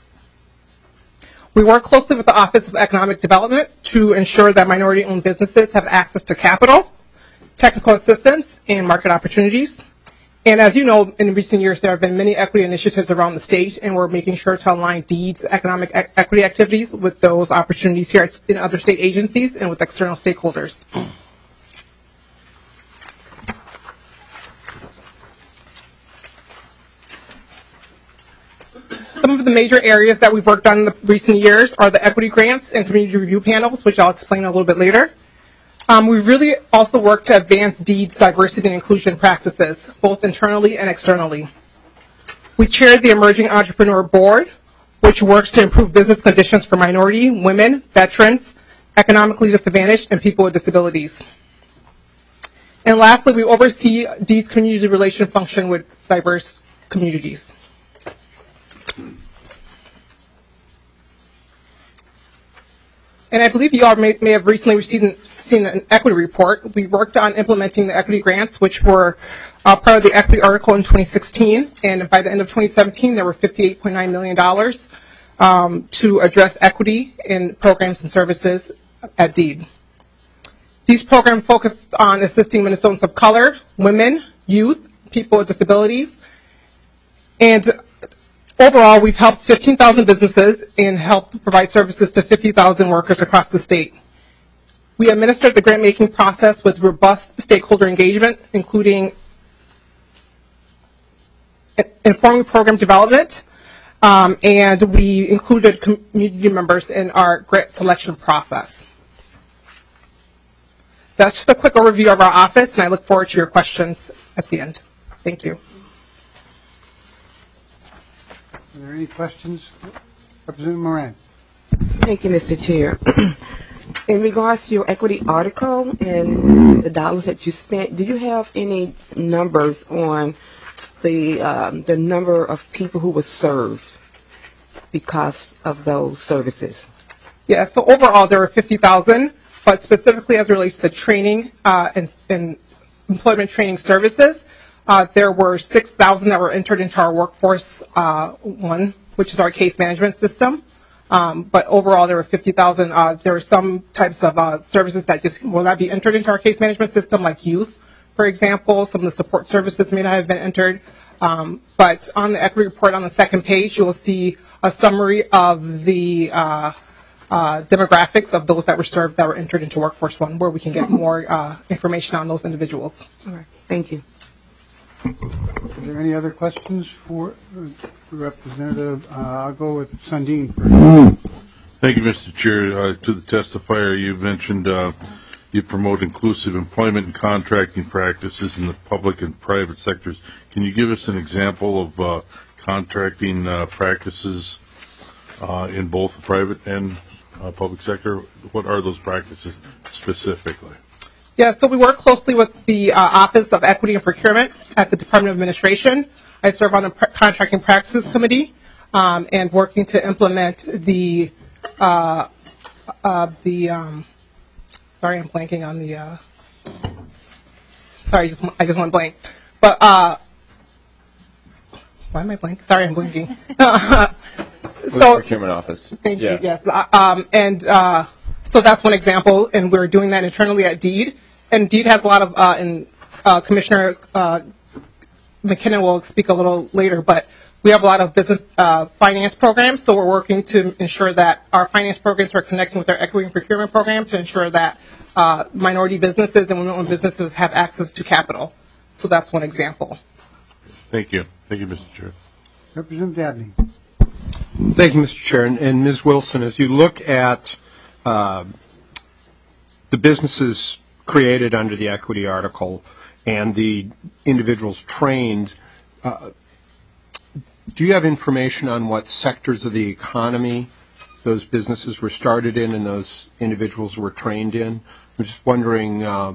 We work closely with the Office of Economic Development to ensure that minority-owned businesses have access to capital, technical assistance, and market opportunities. And as you know, in recent years, there have been many equity initiatives around the state, and we're making sure to align DEED's economic e- equity activities with those opportunities here at, in other state agencies and with external stakeholders. Some of the major areas that we've worked on in the recent years are the equity grants and community review panels, which I'll explain a little bit later. Um, we've really also worked to advance DEED's diversity and inclusion practices, both internally and externally. We chaired the Emerging Entrepreneur Board, which works to improve business conditions for minority, women, veterans, economically disadvantaged, and people with disabilities. And lastly, we oversee DEED's community relation function with diverse communities. And I believe you all may, may have recently received, seen an equity report. We worked on implementing the equity grants, which were uh, part of the equity article in twenty sixteen. And by the end of twenty seventeen, there were fifty-eight point nine million dollars um, to address equity in programs and services at DEED. These programs focused on assisting Minnesotans of color, women, youth, people with disabilities, and overall, we've helped fifteen thousand businesses and helped provide services to fifty thousand workers across the state. We administered the grant-making process with robust stakeholder engagement, including informing program development, um, and we included community members in our grant selection process. That's just a quick overview of our office, and I look forward to your questions at the end. Thank you. Are there any questions? Representative Moran. Thank you, Mister Chair. In regards to your equity article and the dollars that you spent, do you have any numbers on the um, the number of people who were served because of those services? Yeah, so overall there were fifty thousand, but specifically as it relates to training uh, and, and employment training services, uh, there were six thousand that were entered into our workforce uh, one, which is our case management system. Um, but overall, there were fifty thousand. Uh, there were some types of uh, services that just will not be entered into our case management system, like youth, for example. Some of the support services may not have been entered. Um, but on the equity report on the second page, you will see a summary of the uh, uh, demographics of those that were served that were entered into Workforce One, where we can get more uh, information on those individuals. All right. Thank you. Are there any other questions for uh, Representative? Uh, I'll go with Sundin first. Thank you, Mister Chair. Uh, to the testifier, you mentioned uh, you promote inclusive employment and contracting practices in the public and private sectors. Can you give us an example of uh, contracting uh, practices uh, in both the private and uh, public sector? What are those practices specifically? Yeah, so we work closely with the uh, Office of Equity and Procurement at the Department of Administration. I serve on the Pr- Contracting Practices Committee um, and working to implement the uh, uh, the um, sorry, I'm blanking on the uh, sorry, just I just went blank. But uh, why am I blank? Sorry, I'm blanking. So, procurement office. Thank yeah. you. Yes, uh, um, and uh, so that's one example, and we're doing that internally at DEED. And DEED has a lot of, uh, and uh, Commissioner uh, McKinnon will speak a little later, but we have a lot of business uh, finance programs, so we're working to ensure that our finance programs are connecting with our equity and procurement program to ensure that uh, minority businesses and women-owned businesses have access to capital. So that's one example. Thank you. Thank you, Mister Chair. Representative Dabney. Thank you, Mister Chair. And, and Miz Wilson, as you look at uh, the businesses created under the equity article and the individuals trained, uh, do you have information on what sectors of the economy those businesses were started in and those individuals were trained in? I'm just wondering, uh,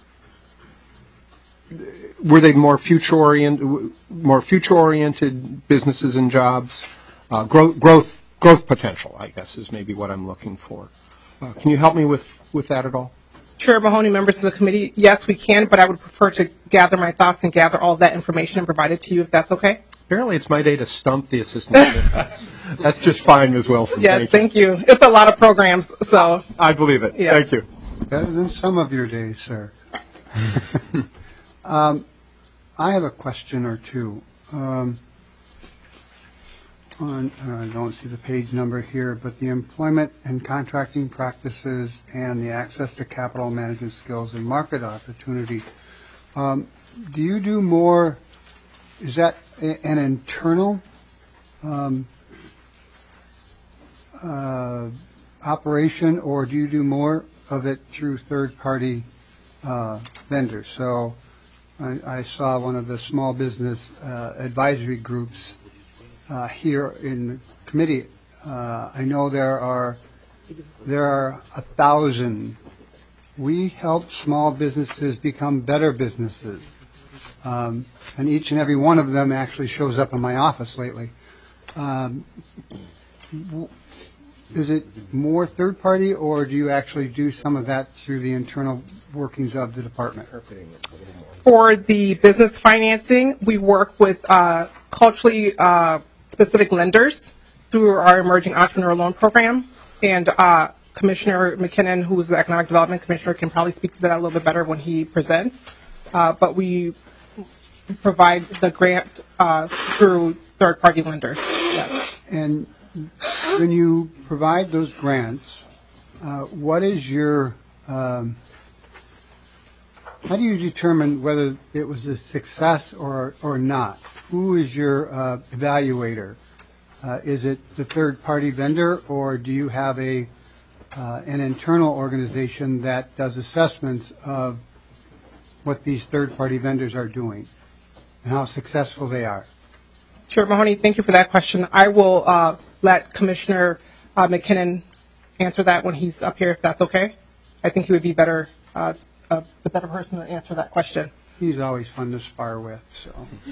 were they more future-oriented, more future-oriented businesses and jobs? Uh, growth, growth, growth potential, I guess, is maybe what I'm looking for. Uh, can you help me with, with that at all? Chair Mahoney, members of the committee, yes, we can, but I would prefer to gather my thoughts and gather all that information and provide it to you, if that's okay. Apparently, it's my day to stump the assistant. That's just fine, Miz Wilson. Yes, thank you. thank you. It's a lot of programs, so. I believe it. Yeah. Thank you. Better than some of your days, sir. um, I have a question or two. Um, on, uh, I don't see the page number here, but the employment and contracting practices and the access to capital management skills and market opportunity. Um, do you do more, is that a, an internal um, uh, operation, or do you do more of it through third-party uh, vendors? So I, I saw one of the small business uh, advisory groups uh, here in the committee. Uh, I know there are there are a thousand. We help small businesses become better businesses, um, and each and every one of them actually shows up in my office lately. Um, Is it more third-party, or do you actually do some of that through the internal workings of the department? For the business financing, we work with uh, culturally uh, specific lenders through our Emerging Entrepreneur Loan Program. And uh, Commissioner McKinnon, who is the Economic Development Commissioner, can probably speak to that a little bit better when he presents. Uh, but we provide the grant uh, through third-party lenders, yes. And when you provide those grants, uh, what is your, um, how do you determine whether it was a success or, or not? Who is your uh, evaluator? Uh, is it the third-party vendor, or do you have a uh, an internal organization that does assessments of what these third-party vendors are doing and how successful they are? Chair Mahoney, thank you for that question. I will uh, let Commissioner uh, McKinnon answer that when he's up here, if that's okay. I think he would be better, uh, uh, the better person to answer that question. He's always fun to spar with, so.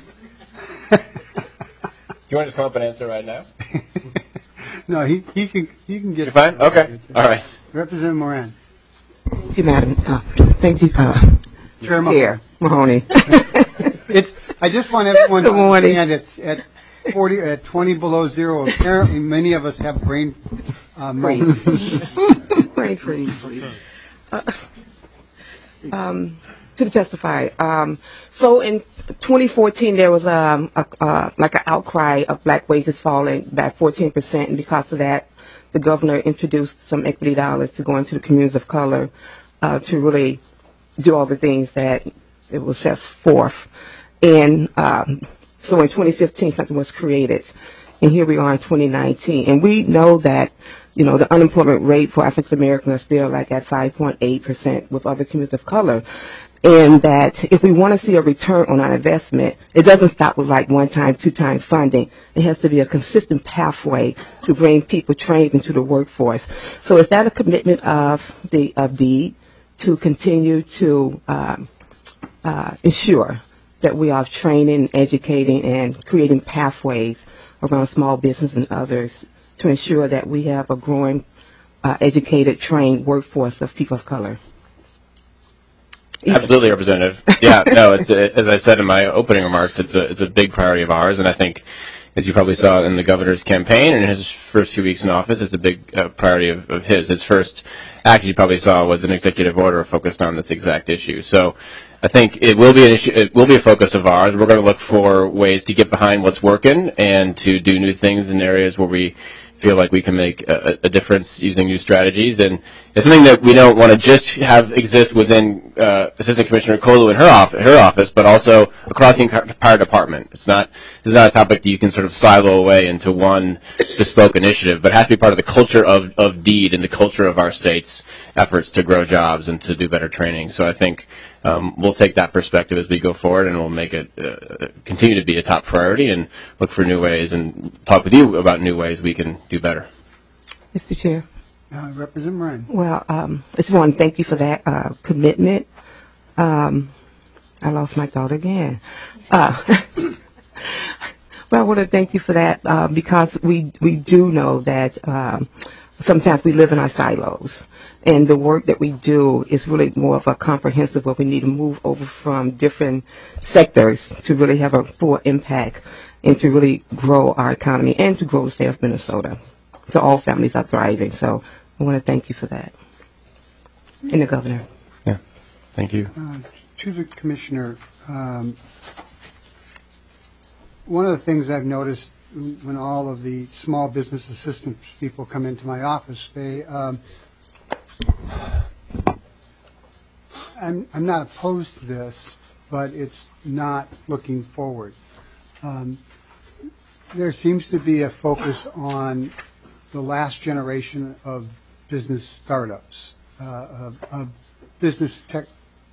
Do you want to just come up and answer right now? No, he, he can he can get. You're fine? Okay. All right. Representative Moran. Thank you, Madam. Uh, thank you, uh, Chair Chair Mahoney. It's. I just want everyone to Good morning. understand it's at forty at twenty below zero. Apparently, many of us have brain. Uh, Freeze. Brain freeze. Uh, um, to testify. Um, so in twenty fourteen, there was um, a, uh, like an outcry of black wages falling by fourteen percent, and because of that, the governor introduced some equity dollars to go into the communities of color uh, to really do all the things that it was set forth. And um, so in twenty fifteen, something was created. And here we are in twenty nineteen. And we know that, you know, the unemployment rate for African Americans is still like at five point eight percent with other communities of color. And that if we want to see a return on our investment, it doesn't stop with like one-time, two-time funding. It has to be a consistent pathway to bring people trained into the workforce. So is that a commitment of the of DEED to continue to um, uh, ensure that we are training, educating, and creating pathways around small business and others to ensure that we have a growing, uh, educated, trained workforce of people of color? Absolutely, Representative. Yeah, no, it's a, as I said in my opening remarks, it's a it's a big priority of ours, and I think, as you probably saw in the governor's campaign and in his first few weeks in office, it's a big uh, priority of, of his. His first act, as you probably saw, was an executive order focused on this exact issue. So I think it will be an issue. It will be a focus of ours. We're going to look for ways to get behind what's working and to do new things in areas where we feel like we can make a, a difference using new strategies. And it's something that we don't want to just have exist within uh, Assistant Commissioner Kolu and her, off, her office, but also across the entire department. It's not, this is not a topic that you can sort of silo away into one bespoke initiative, but it has to be part of the culture of, of DEED and the culture of our state's efforts to grow jobs and to do better training. So I think um, we'll take that perspective as we go forward, and we'll make it uh, continue to be a top priority and look for new ways and talk with you about new ways we can do better. Mister Chair. Uh, Representative Moran. Well, um, I just want to thank you for that uh, commitment. Um, I lost my thought again. Uh, well, I want to thank you for that uh, because we we do know that um, sometimes we live in our silos, and the work that we do is really more of a comprehensive where we need to move over from different sectors to really have a full impact and to really grow our economy and to grow the state of Minnesota. So all families are thriving. So I want to thank you for that. And the governor. Yeah, thank you. Uh, to the commissioner, um, one of the things I've noticed when all of the small business assistance people come into my office, they, um, I'm, I'm not opposed to this, but it's not looking forward. Um, there seems to be a focus on the last generation of business startups, uh, of, of business tech.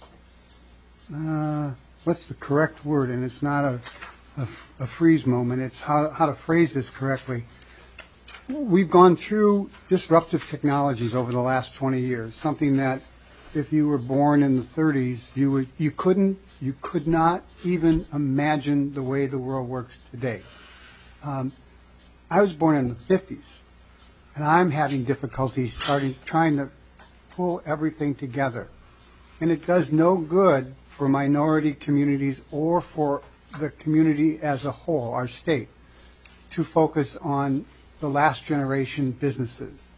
Uh, what's the correct word? And it's not a, a, a freeze moment. It's how, how to phrase this correctly. We've gone through disruptive technologies over the last twenty years, something that if you were born in the thirties, you would, you couldn't, you could not even imagine the way the world works today. Um, I was born in the fifties, and I'm having difficulty starting, trying to pull everything together. And it does no good for minority communities or for the community as a whole, our state, to focus on the last generation businesses.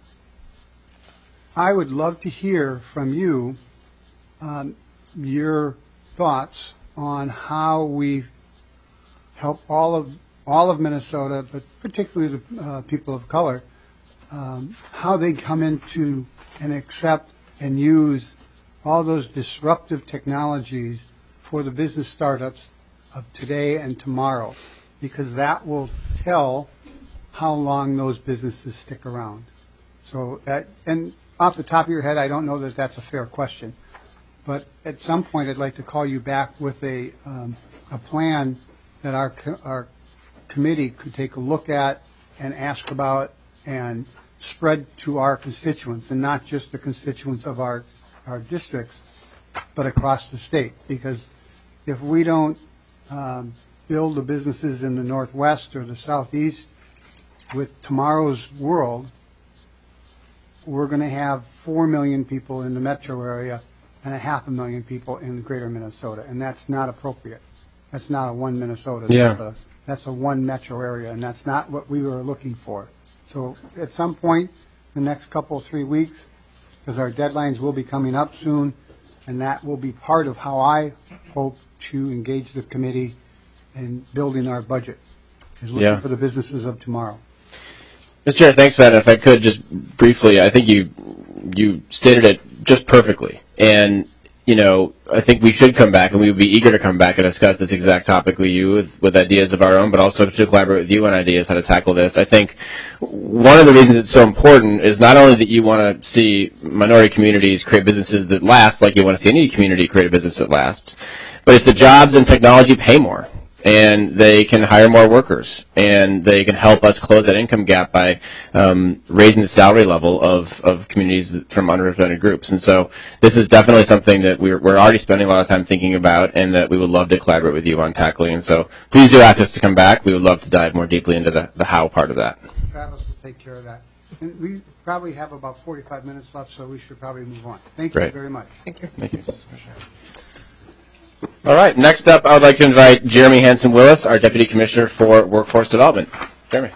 I would love to hear from you um, your thoughts on how we help all of all of Minnesota, but particularly the uh, people of color, um, how they come into and accept and use all those disruptive technologies for the business startups of today and tomorrow, because that will tell how long those businesses stick around. So that, and off the top of your head, I don't know that that's a fair question, but at some point I'd like to call you back with a um, a plan that our co- our committee could take a look at and ask about and spread to our constituents, and not just the constituents of our our districts, but across the state. Because if we don't um, build the businesses in the Northwest or the Southeast with tomorrow's world, we're going to have four million people in the metro area and a half a million people in greater Minnesota, and that's not appropriate. That's not a one Minnesota. Yeah. That's a, that's a one metro area, and that's not what we were looking for. So at some point, the next couple, three weeks, because our deadlines will be coming up soon, and that will be part of how I hope to engage the committee in building our budget, is looking Yeah. for the businesses of tomorrow. Mister Chair, thanks for that. If I could just briefly, I think you you stated it just perfectly. And, you know, I think we should come back, and we would be eager to come back and discuss this exact topic with you with, with ideas of our own, but also to collaborate with you on ideas how to tackle this. I think one of the reasons it's so important is not only that you want to see minority communities create businesses that last, like you want to see any community create a business that lasts, but it's the jobs and technology pay more. And they can hire more workers, and they can help us close that income gap by um, raising the salary level of, of communities from underrepresented groups. And so this is definitely something that we're, we're already spending a lot of time thinking about, and that we would love to collaborate with you on tackling. And so please do ask us to come back. We would love to dive more deeply into the, the how part of that. Travis will take care of that. And we probably have about forty-five minutes left, so we should probably move on. Thank Great. you very much. Thank you. Thank you. All right. Next up, I would like to invite Jeremy Hanson-Willis, our Deputy Commissioner for Workforce Development. Jeremy.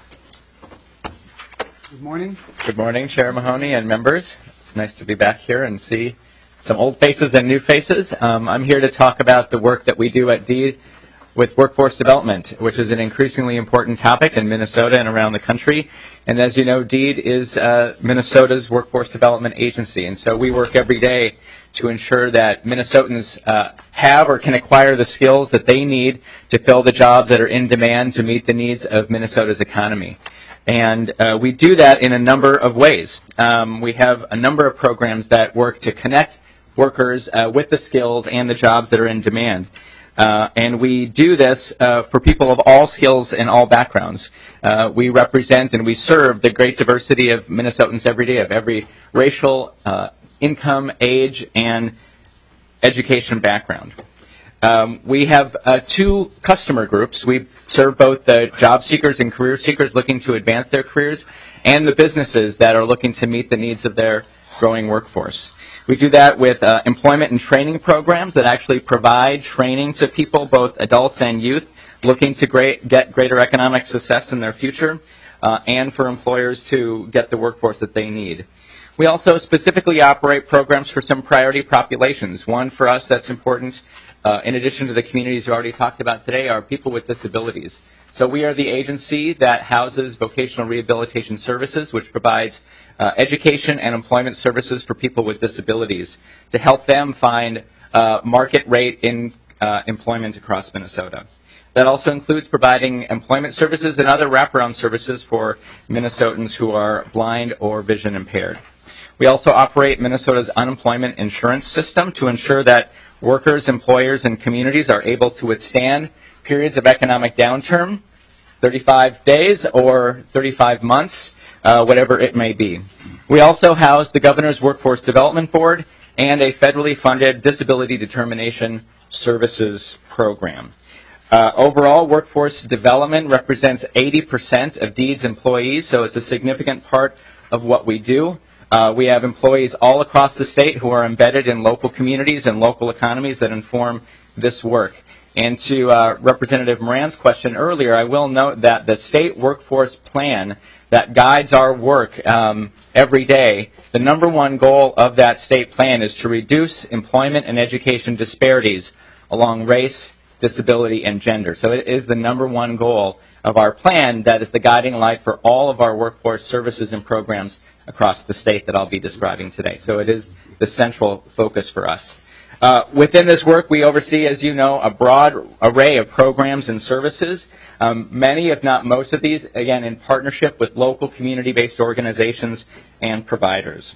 Good morning. Good morning, Chair Mahoney and members. It's nice to be back here and see some old faces and new faces. Um, I'm here to talk about the work that we do at DEED with workforce development, which is an increasingly important topic in Minnesota and around the country. And as you know, DEED is uh, Minnesota's workforce development agency. And so we work every day to ensure that Minnesotans uh, have or can acquire the skills that they need to fill the jobs that are in demand to meet the needs of Minnesota's economy. And uh, we do that in a number of ways. Um, we have a number of programs that work to connect workers uh, with the skills and the jobs that are in demand. Uh, and we do this uh, for people of all skills and all backgrounds. Uh, we represent and we serve the great diversity of Minnesotans every day, of every racial, uh, income, age, and education background. Um, we have uh, two customer groups. We serve both the job seekers and career seekers looking to advance their careers, and the businesses that are looking to meet the needs of their growing workforce. We do that with uh, employment and training programs that actually provide training to people, both adults and youth, looking to great, get greater economic success in their future, uh, and for employers to get the workforce that they need. We also specifically operate programs for some priority populations. One for us that's important, uh, in addition to the communities you already talked about today, are people with disabilities. So we are the agency that houses vocational rehabilitation services, which provides uh, education and employment services for people with disabilities to help them find uh, market rate in uh, employment across Minnesota. That also includes providing employment services and other wraparound services for Minnesotans who are blind or vision impaired. We also operate Minnesota's unemployment insurance system to ensure that workers, employers, and communities are able to withstand periods of economic downturn, thirty-five days or thirty-five months, uh, whatever it may be. We also house the Governor's Workforce Development Board and a federally funded Disability Determination Services program. Uh, overall, workforce development represents eighty percent of DEED's employees, so it's a significant part of what we do. Uh, we have employees all across the state who are embedded in local communities and local economies that inform this work. And to uh, Representative Moran's question earlier, I will note that the state workforce plan that guides our work um, every day, the number one goal of that state plan is to reduce employment and education disparities along race, disability, and gender. So it is the number one goal of our plan that is the guiding light for all of our workforce services and programs across the state that I'll be describing today. So it is the central focus for us. Uh, within this work, we oversee, as you know, a broad array of programs and services. Um, many, if not most of these, again, in partnership with local community-based organizations and providers.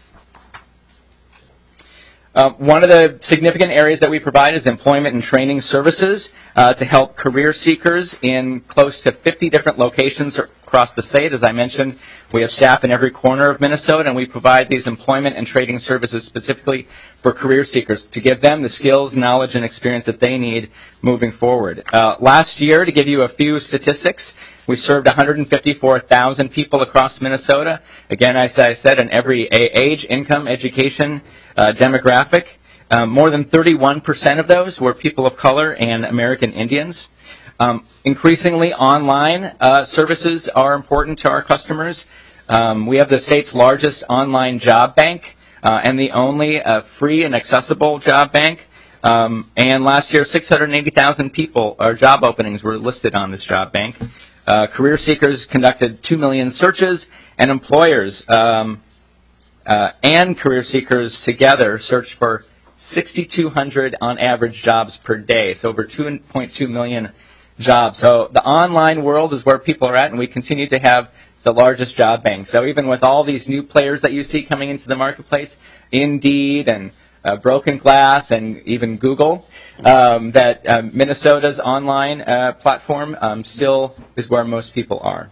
Uh, one of the significant areas that we provide is employment and training services uh, to help career seekers in close to fifty different locations across the state. As I mentioned, we have staff in every corner of Minnesota, and we provide these employment and training services specifically for career seekers to give them the skills, knowledge, and experience that they need moving forward. Uh, last year, to give you a few statistics, we served one hundred fifty-four thousand people across Minnesota. Again, as I said, in every age, income, education, uh, demographic. Um, more than thirty-one percent of those were people of color and American Indians. Um, increasingly, online uh, services are important to our customers. Um, we have the state's largest online job bank uh, and the only uh, free and accessible job bank. Um, and last year, six hundred eighty thousand people, or job openings, were listed on this job bank. Uh, career seekers conducted two million searches, and employers um, uh, and career seekers together searched for six thousand two hundred on average jobs per day, so over two point two million jobs. So the online world is where people are at, and we continue to have the largest job bank. So even with all these new players that you see coming into the marketplace, Indeed and uh, Broken Glass and even Google, um, that uh, Minnesota's online uh, platform um, still is where most people are.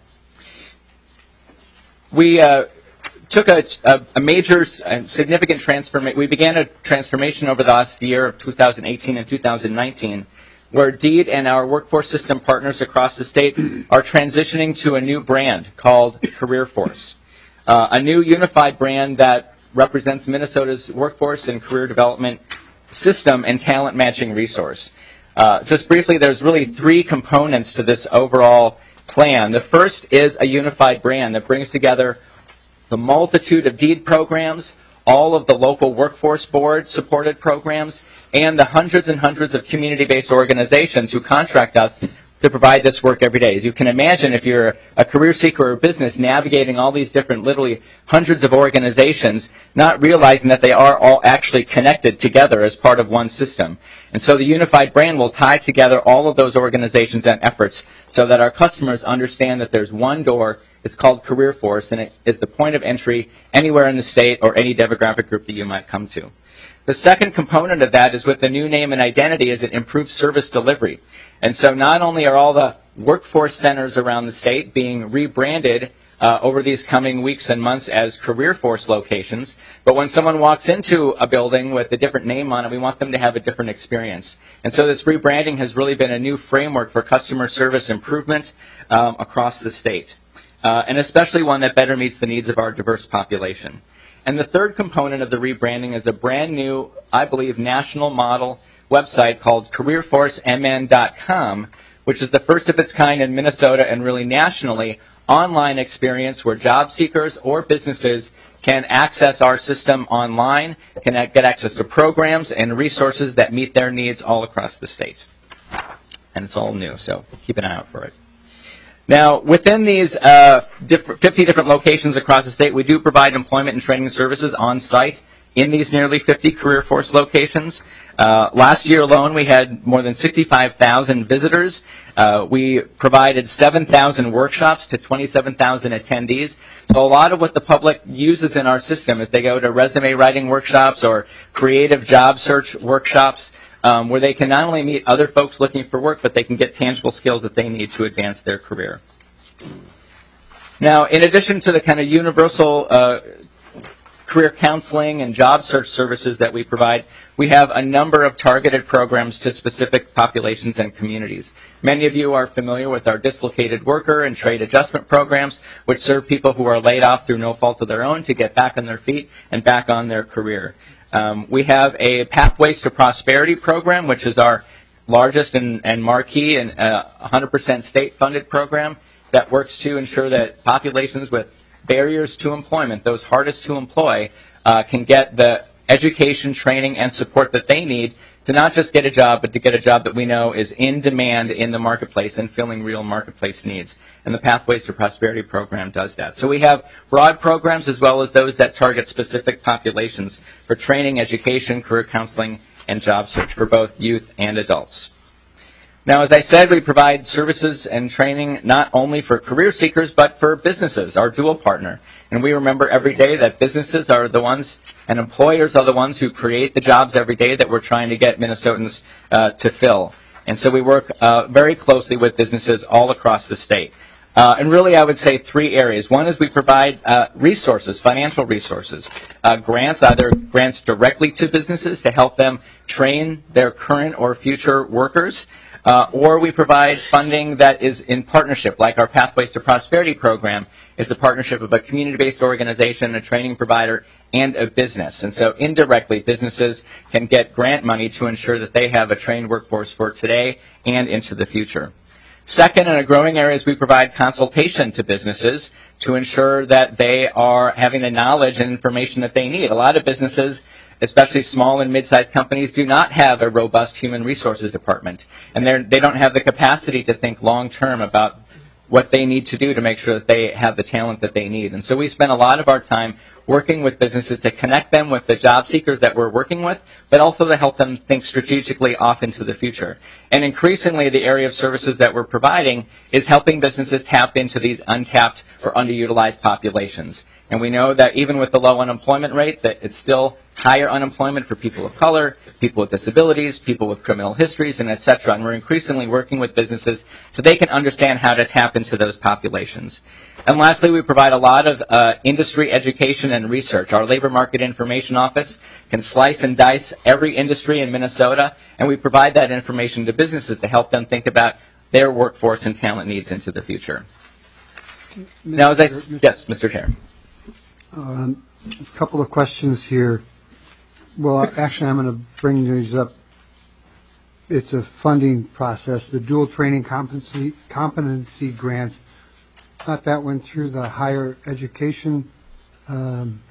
We uh, took a, a, a major, a significant transformation. We began a transformation over the last year of two thousand eighteen and two thousand nineteen, where Deed and our workforce system partners across the state are transitioning to a new brand called CareerForce, uh, a new unified brand that represents Minnesota's workforce and career development system and talent matching resource. Uh, just briefly, there's really three components to this overall plan. The first is a unified brand that brings together the multitude of Deed programs, all of the local workforce board supported programs, and the hundreds and hundreds of community-based organizations who contract us to provide this work every day. As you can imagine, if you're a career seeker or a business navigating all these different, literally hundreds of organizations, not realizing that they are all actually connected together as part of one system. And so the unified brand will tie together all of those organizations and efforts so that our customers understand that there's one door. It's called CareerForce, and it is the point of entry anywhere in the state or any demographic group that you might come to. The second component of that is with the new name and identity is it improves service delivery. And so not only are all the workforce centers around the state being rebranded uh, over these coming weeks and months as CareerForce locations, but when someone walks into a building with a different name on it, we want them to have a different experience. And so this rebranding has really been a new framework for customer service improvement um, across the state, uh, and especially one that better meets the needs of our diverse population. And the third component of the rebranding is a brand new, I believe, national model website called career force m n dot com, which is the first of its kind in Minnesota and really nationally online experience where job seekers or businesses can access our system online, can get access to programs and resources that meet their needs all across the state. And it's all new, so keep an eye out for it. Now, within these uh, different, fifty different locations across the state, we do provide employment and training services on site in these nearly fifty CareerForce locations. Uh, last year alone, we had more than sixty-five thousand visitors. Uh, we provided seven thousand workshops to twenty-seven thousand attendees. So a lot of what the public uses in our system is they go to resume writing workshops or creative job search workshops, um, where they can not only meet other folks looking for work, but they can get tangible skills that they need to advance their career. Now, in addition to the kind of universal uh, career counseling and job search services that we provide, we have a number of targeted programs to specific populations and communities. Many of you are familiar with our dislocated worker and trade adjustment programs, which serve people who are laid off through no fault of their own to get back on their feet and back on their career. Um, we have a Pathways to Prosperity program, which is our largest and, and marquee and uh, one hundred percent state-funded program that works to ensure that populations with barriers to employment, those hardest to employ, uh, can get the education, training, and support that they need to not just get a job, but to get a job that we know is in demand in the marketplace and filling real marketplace needs. And the Pathways to Prosperity program does that. So we have broad programs as well as those that target specific populations for training, education, career counseling, and job search for both youth and adults. Now, as I said, we provide services and training not only for career seekers, but for businesses, our dual partner. And we remember every day that businesses are the ones, and employers are the ones who create the jobs every day that we're trying to get Minnesotans uh, to fill. And so we work uh, very closely with businesses all across the state. Uh, and really, I would say three areas. One is we provide uh, resources, financial resources, uh, grants, either grants directly to businesses to help them train their current or future workers, Uh, or we provide funding that is in partnership, like our Pathways to Prosperity program is a partnership of a community-based organization, a training provider, and a business. And so indirectly, businesses can get grant money to ensure that they have a trained workforce for today and into the future. Second, in a growing area, is we provide consultation to businesses to ensure that they are having the knowledge and information that they need. A lot of businesses, especially small and mid-sized companies, do not have a robust human resources department. And they're, they don't have the capacity to think long-term about what they need to do to make sure that they have the talent that they need. And so we spend a lot of our time working with businesses to connect them with the job seekers that we're working with, but also to help them think strategically off into the future. And increasingly, the area of services that we're providing is helping businesses tap into these untapped or underutilized populations. And we know that even with the low unemployment rate, that it's still higher unemployment for people of color, people with disabilities, people with criminal histories, and et cetera. And we're increasingly working with businesses so they can understand how to tap into those populations. And lastly, we provide a lot of uh, industry education and research. Our Labor Market Information Office can slice and dice every industry in Minnesota, and we provide that information to businesses to help them think about their workforce and talent needs into the future. Now, as I, yes, Mister Chair. Um, a couple of questions here. Well, actually, I'm going to bring these up. It's a funding process. The dual training competency, competency grants, thought that went through the higher education um,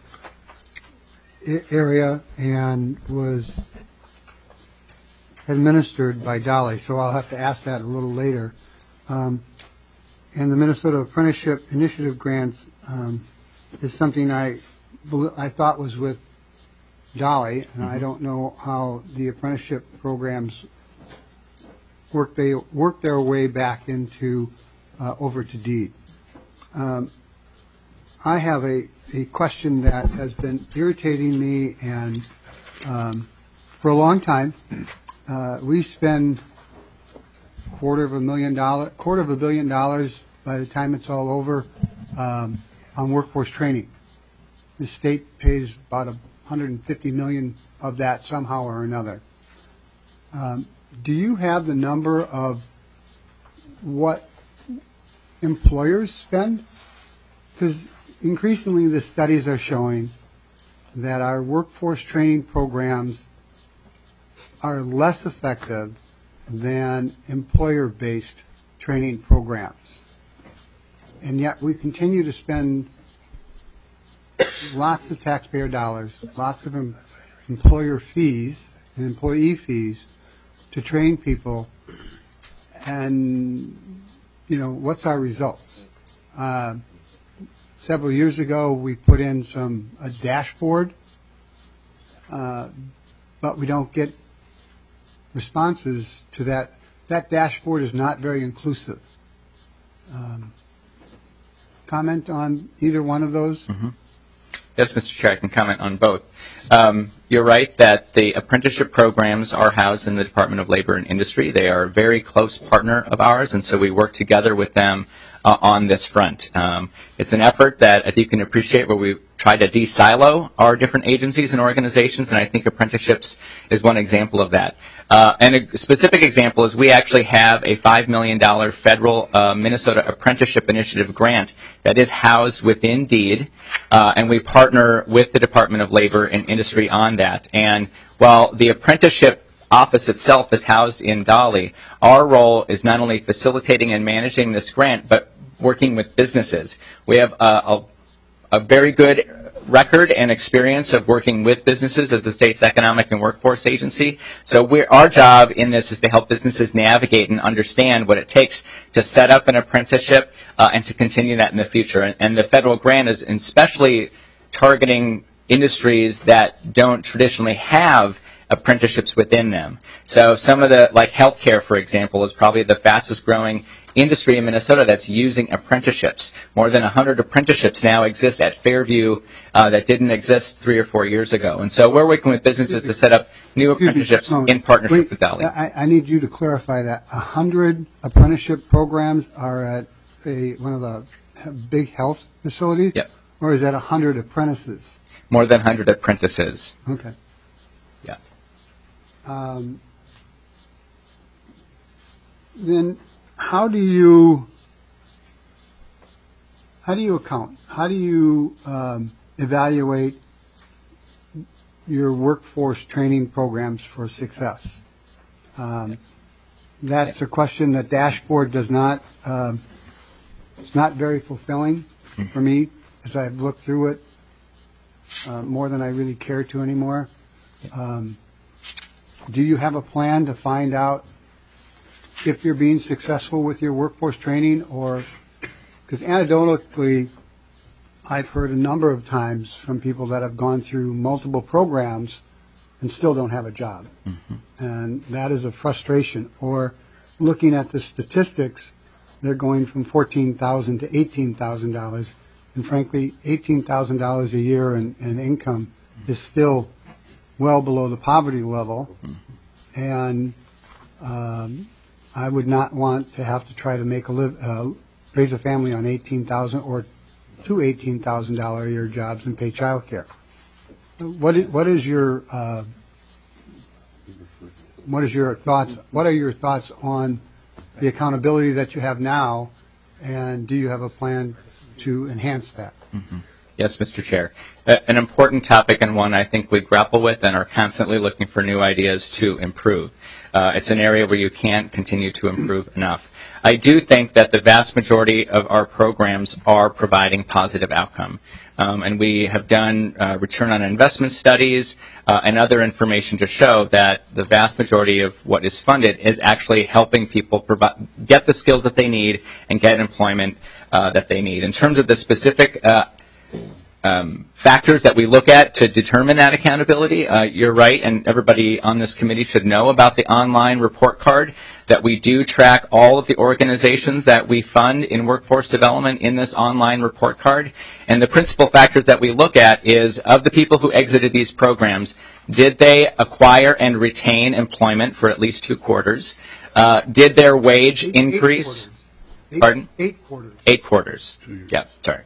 area and was administered by Dolly. So I'll have to ask that a little later. Um, and the Minnesota Apprenticeship Initiative grants um, is something I I thought was with Dolly, and I don't know how the apprenticeship programs work they work their way back into uh, over to DEED. Um, I have a, a question that has been irritating me, and um, for a long time, uh, we spend quarter of a million dollar quarter of a billion dollars by the time it's all over um, on workforce training. The state pays about a one hundred fifty million of that somehow or another. Um, do you have the number of what employers spend? Because increasingly the studies are showing that our workforce training programs are less effective than employer-based training programs. And yet we continue to spend lots of taxpayer dollars, lots of em- employer fees and employee fees to train people, and, you know, what's our results? Uh, several years ago, we put in some a dashboard, uh, but we don't get responses to that. That dashboard is not very inclusive. Um, comment on either one of those? Mm-hmm. Yes, Mister Chair, I can comment on both. Um, you're right that the apprenticeship programs are housed in the Department of Labor and Industry. They are a very close partner of ours, and so we work together with them uh, on this front. Um, it's an effort that I think you can appreciate, where we try to de-silo our different agencies and organizations, and I think apprenticeships is one example of that. Uh, and a specific example is we actually have a five million dollars federal uh, Minnesota Apprenticeship Initiative grant that is housed within DEED, uh, and we partner with the Department of Labor and Industry on that. And while the apprenticeship office itself is housed in Dolly, our role is not only facilitating and managing this grant, but working with businesses. We have a, a, a very good record and experience of working with businesses as the state's economic and workforce agency. So we're, our job in this is to help businesses navigate and understand what it takes to set up an apprenticeship uh, and to continue that in the future. And, and the federal grant is especially targeting industries that don't traditionally have apprenticeships within them. So some of the, like healthcare, for example, is probably the fastest growing industry in Minnesota that's using apprenticeships. More than one hundred apprenticeships now exist at Fairview uh, that didn't exist three or four years ago. And so we're working with businesses to set up new apprenticeships in partnership Wait, with Dolly. I, I need you to clarify that. one hundred apprenticeship programs are at a, one of the big health facilities? Yep. Or is that one hundred apprentices? More than one hundred apprentices. Okay. Yeah. Um, then how do you how do you account? How do you um, evaluate your workforce training programs for success? Um, that's a question that dashboard does not. Um, it's not very fulfilling for me as I've looked through it uh, more than I really care to anymore. Um, do you have a plan to find out if you're being successful with your workforce training, or Because anecdotally, I've heard a number of times from people that have gone through multiple programs and still don't have a job. Mm-hmm. And that is a frustration. Or looking at the statistics, they're going from fourteen thousand dollars to eighteen thousand dollars. And frankly, eighteen thousand dollars a year in, in income is still well below the poverty level. Mm-hmm. And um, I would not want to have to try to make a live, uh, raise a family on eighteen thousand dollars or two eighteen thousand dollars a year jobs and pay child care. What is, what is your uh, what is your thoughts? What are your thoughts on the accountability that you have now, and do you have a plan to enhance that? Mm-hmm. Yes, Mister Chair. Uh, an important topic and one I think we grapple with and are constantly looking for new ideas to improve. Uh, it's an area where you can't continue to improve enough. I do think that the vast majority of our programs are providing positive outcome. Um, and we have done uh, return on investment studies uh, and other information to show that the vast majority of what is funded is actually helping people provi- get the skills that they need and get employment uh, that they need. In terms of the specific uh, Um, factors that we look at to determine that accountability, uh, you're right, and everybody on this committee should know about the online report card, that we do track all of the organizations that we fund in workforce development in this online report card. And the principal factors that we look at is, of the people who exited these programs, did they acquire and retain employment for at least two quarters? Uh, did their wage eight, increase? Eight eight, Pardon? Eight quarters. Eight quarters. Yeah, sorry.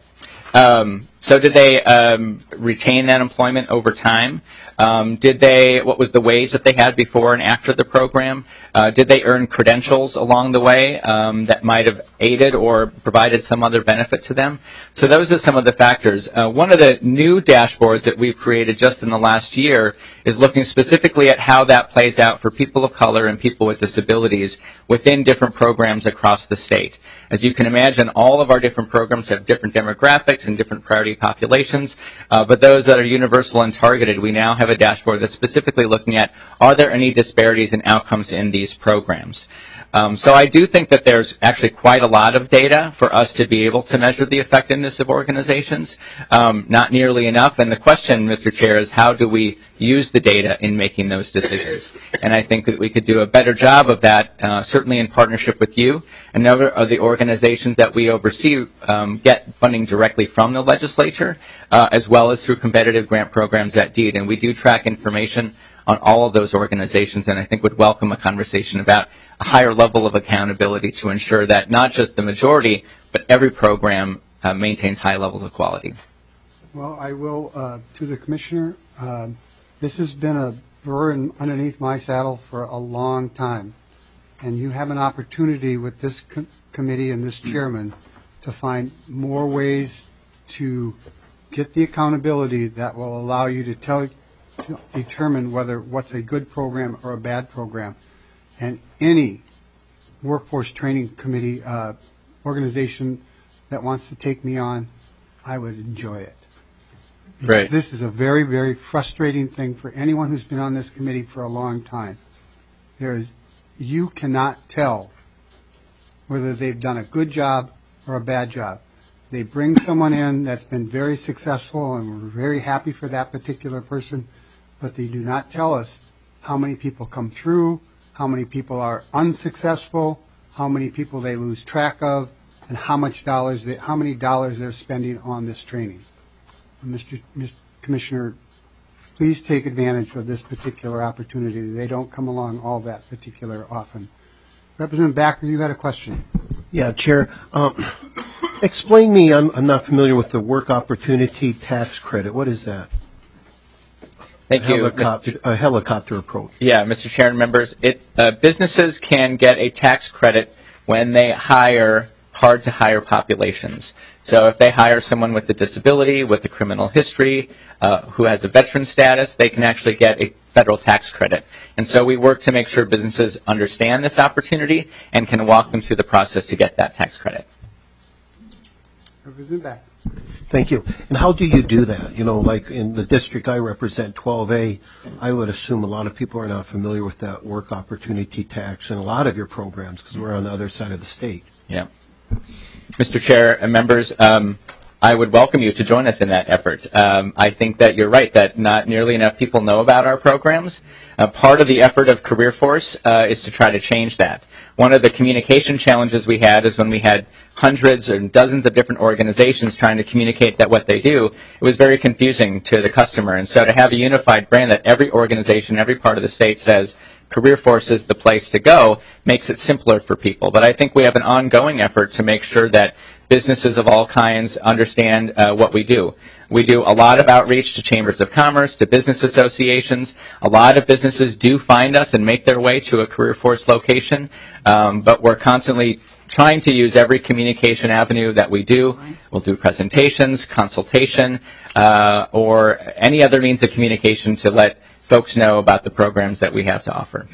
Um, so did they um, retain that employment over time? Um, did they, what was the wage that they had before and after the program? Uh, did they earn credentials along the way um, that might have aided or provided some other benefit to them? So those are some of the factors. Uh, one of the new dashboards that we've created just in the last year is looking specifically at how that plays out for people of color and people with disabilities within different programs across the state. As you can imagine, all of our different programs have different demographics and different priority populations, uh, but those that are universal and targeted, we now have a dashboard that's specifically looking at, are there any disparities in outcomes in these programs? Um, so I do think that there's actually quite a lot of data for us to be able to measure the effectiveness of organizations. Um, not nearly enough. And the question, Mister Chair, is how do we use the data in making those decisions? And I think that we could do a better job of that, uh, certainly in partnership with you. A number of the organizations that we oversee um, get funding directly from the legislature, uh, as well as through competitive grant programs at DEED. And we do track information on all of those organizations, and I think would welcome a conversation about a higher level of accountability to ensure that not just the majority, but every program uh, maintains high levels of quality. Well, I will, uh, to the Commissioner, uh, this has been a burr underneath my saddle for a long time, and you have an opportunity with this co- committee and this chairman to find more ways to get the accountability that will allow you to tell to determine whether what's a good program or a bad program. And any workforce training committee uh, organization that wants to take me on, I would enjoy it. Because right. This is a very, very frustrating thing for anyone who's been on this committee for a long time. There is, you cannot tell whether they've done a good job or a bad job. They bring someone in that's been very successful, and we're very happy for that particular person, but they do not tell us how many people come through, how many people are unsuccessful, how many people they lose track of, and how much dollars they, how many dollars they're spending on this training. Mister Mister Commissioner, please take advantage of this particular opportunity. They don't come along all that particular often. Representative Backer, you had a question. Yeah, Chair. Um, explain me, I'm, I'm not familiar with the work opportunity tax credit. What is that? Thank a you. Helicopter, a helicopter approach. Yeah, Mister Chair and members, it, uh, businesses can get a tax credit when they hire hard-to-hire populations. So if they hire someone with a disability, with a criminal history, uh, who has a veteran status, they can actually get a federal tax credit. And so we work to make sure businesses understand this opportunity and can walk them through the process to get that tax credit. Representative Backer. Thank you. And how do you do that? You know, like in the district I represent, twelve A, I would assume a lot of people are not familiar with that work opportunity tax in a lot of your programs because we're on the other side of the state. Yeah. Mister Chair and members, um, I would welcome you to join us in that effort. Um, I think that you're right, that not nearly enough people know about our programs. Uh, part of the effort of Career Force uh, is to try to change that. One of the communication challenges we had is when we had hundreds or dozens of different organizations trying to communicate that what they do, it was very confusing to the customer. And so to have a unified brand that every organization, every part of the state says Career Force is the place to go makes it simpler for people. But I think we have an ongoing effort to make sure that businesses of all kinds understand uh, what we do. We do a lot of outreach to chambers of commerce, to business associations. A lot of businesses do find us and make their way to a Career Force location, um, but we're constantly trying to use every communication avenue that we do. We'll do presentations, consultation, uh, or any other means of communication to let folks know about the programs that we have to offer.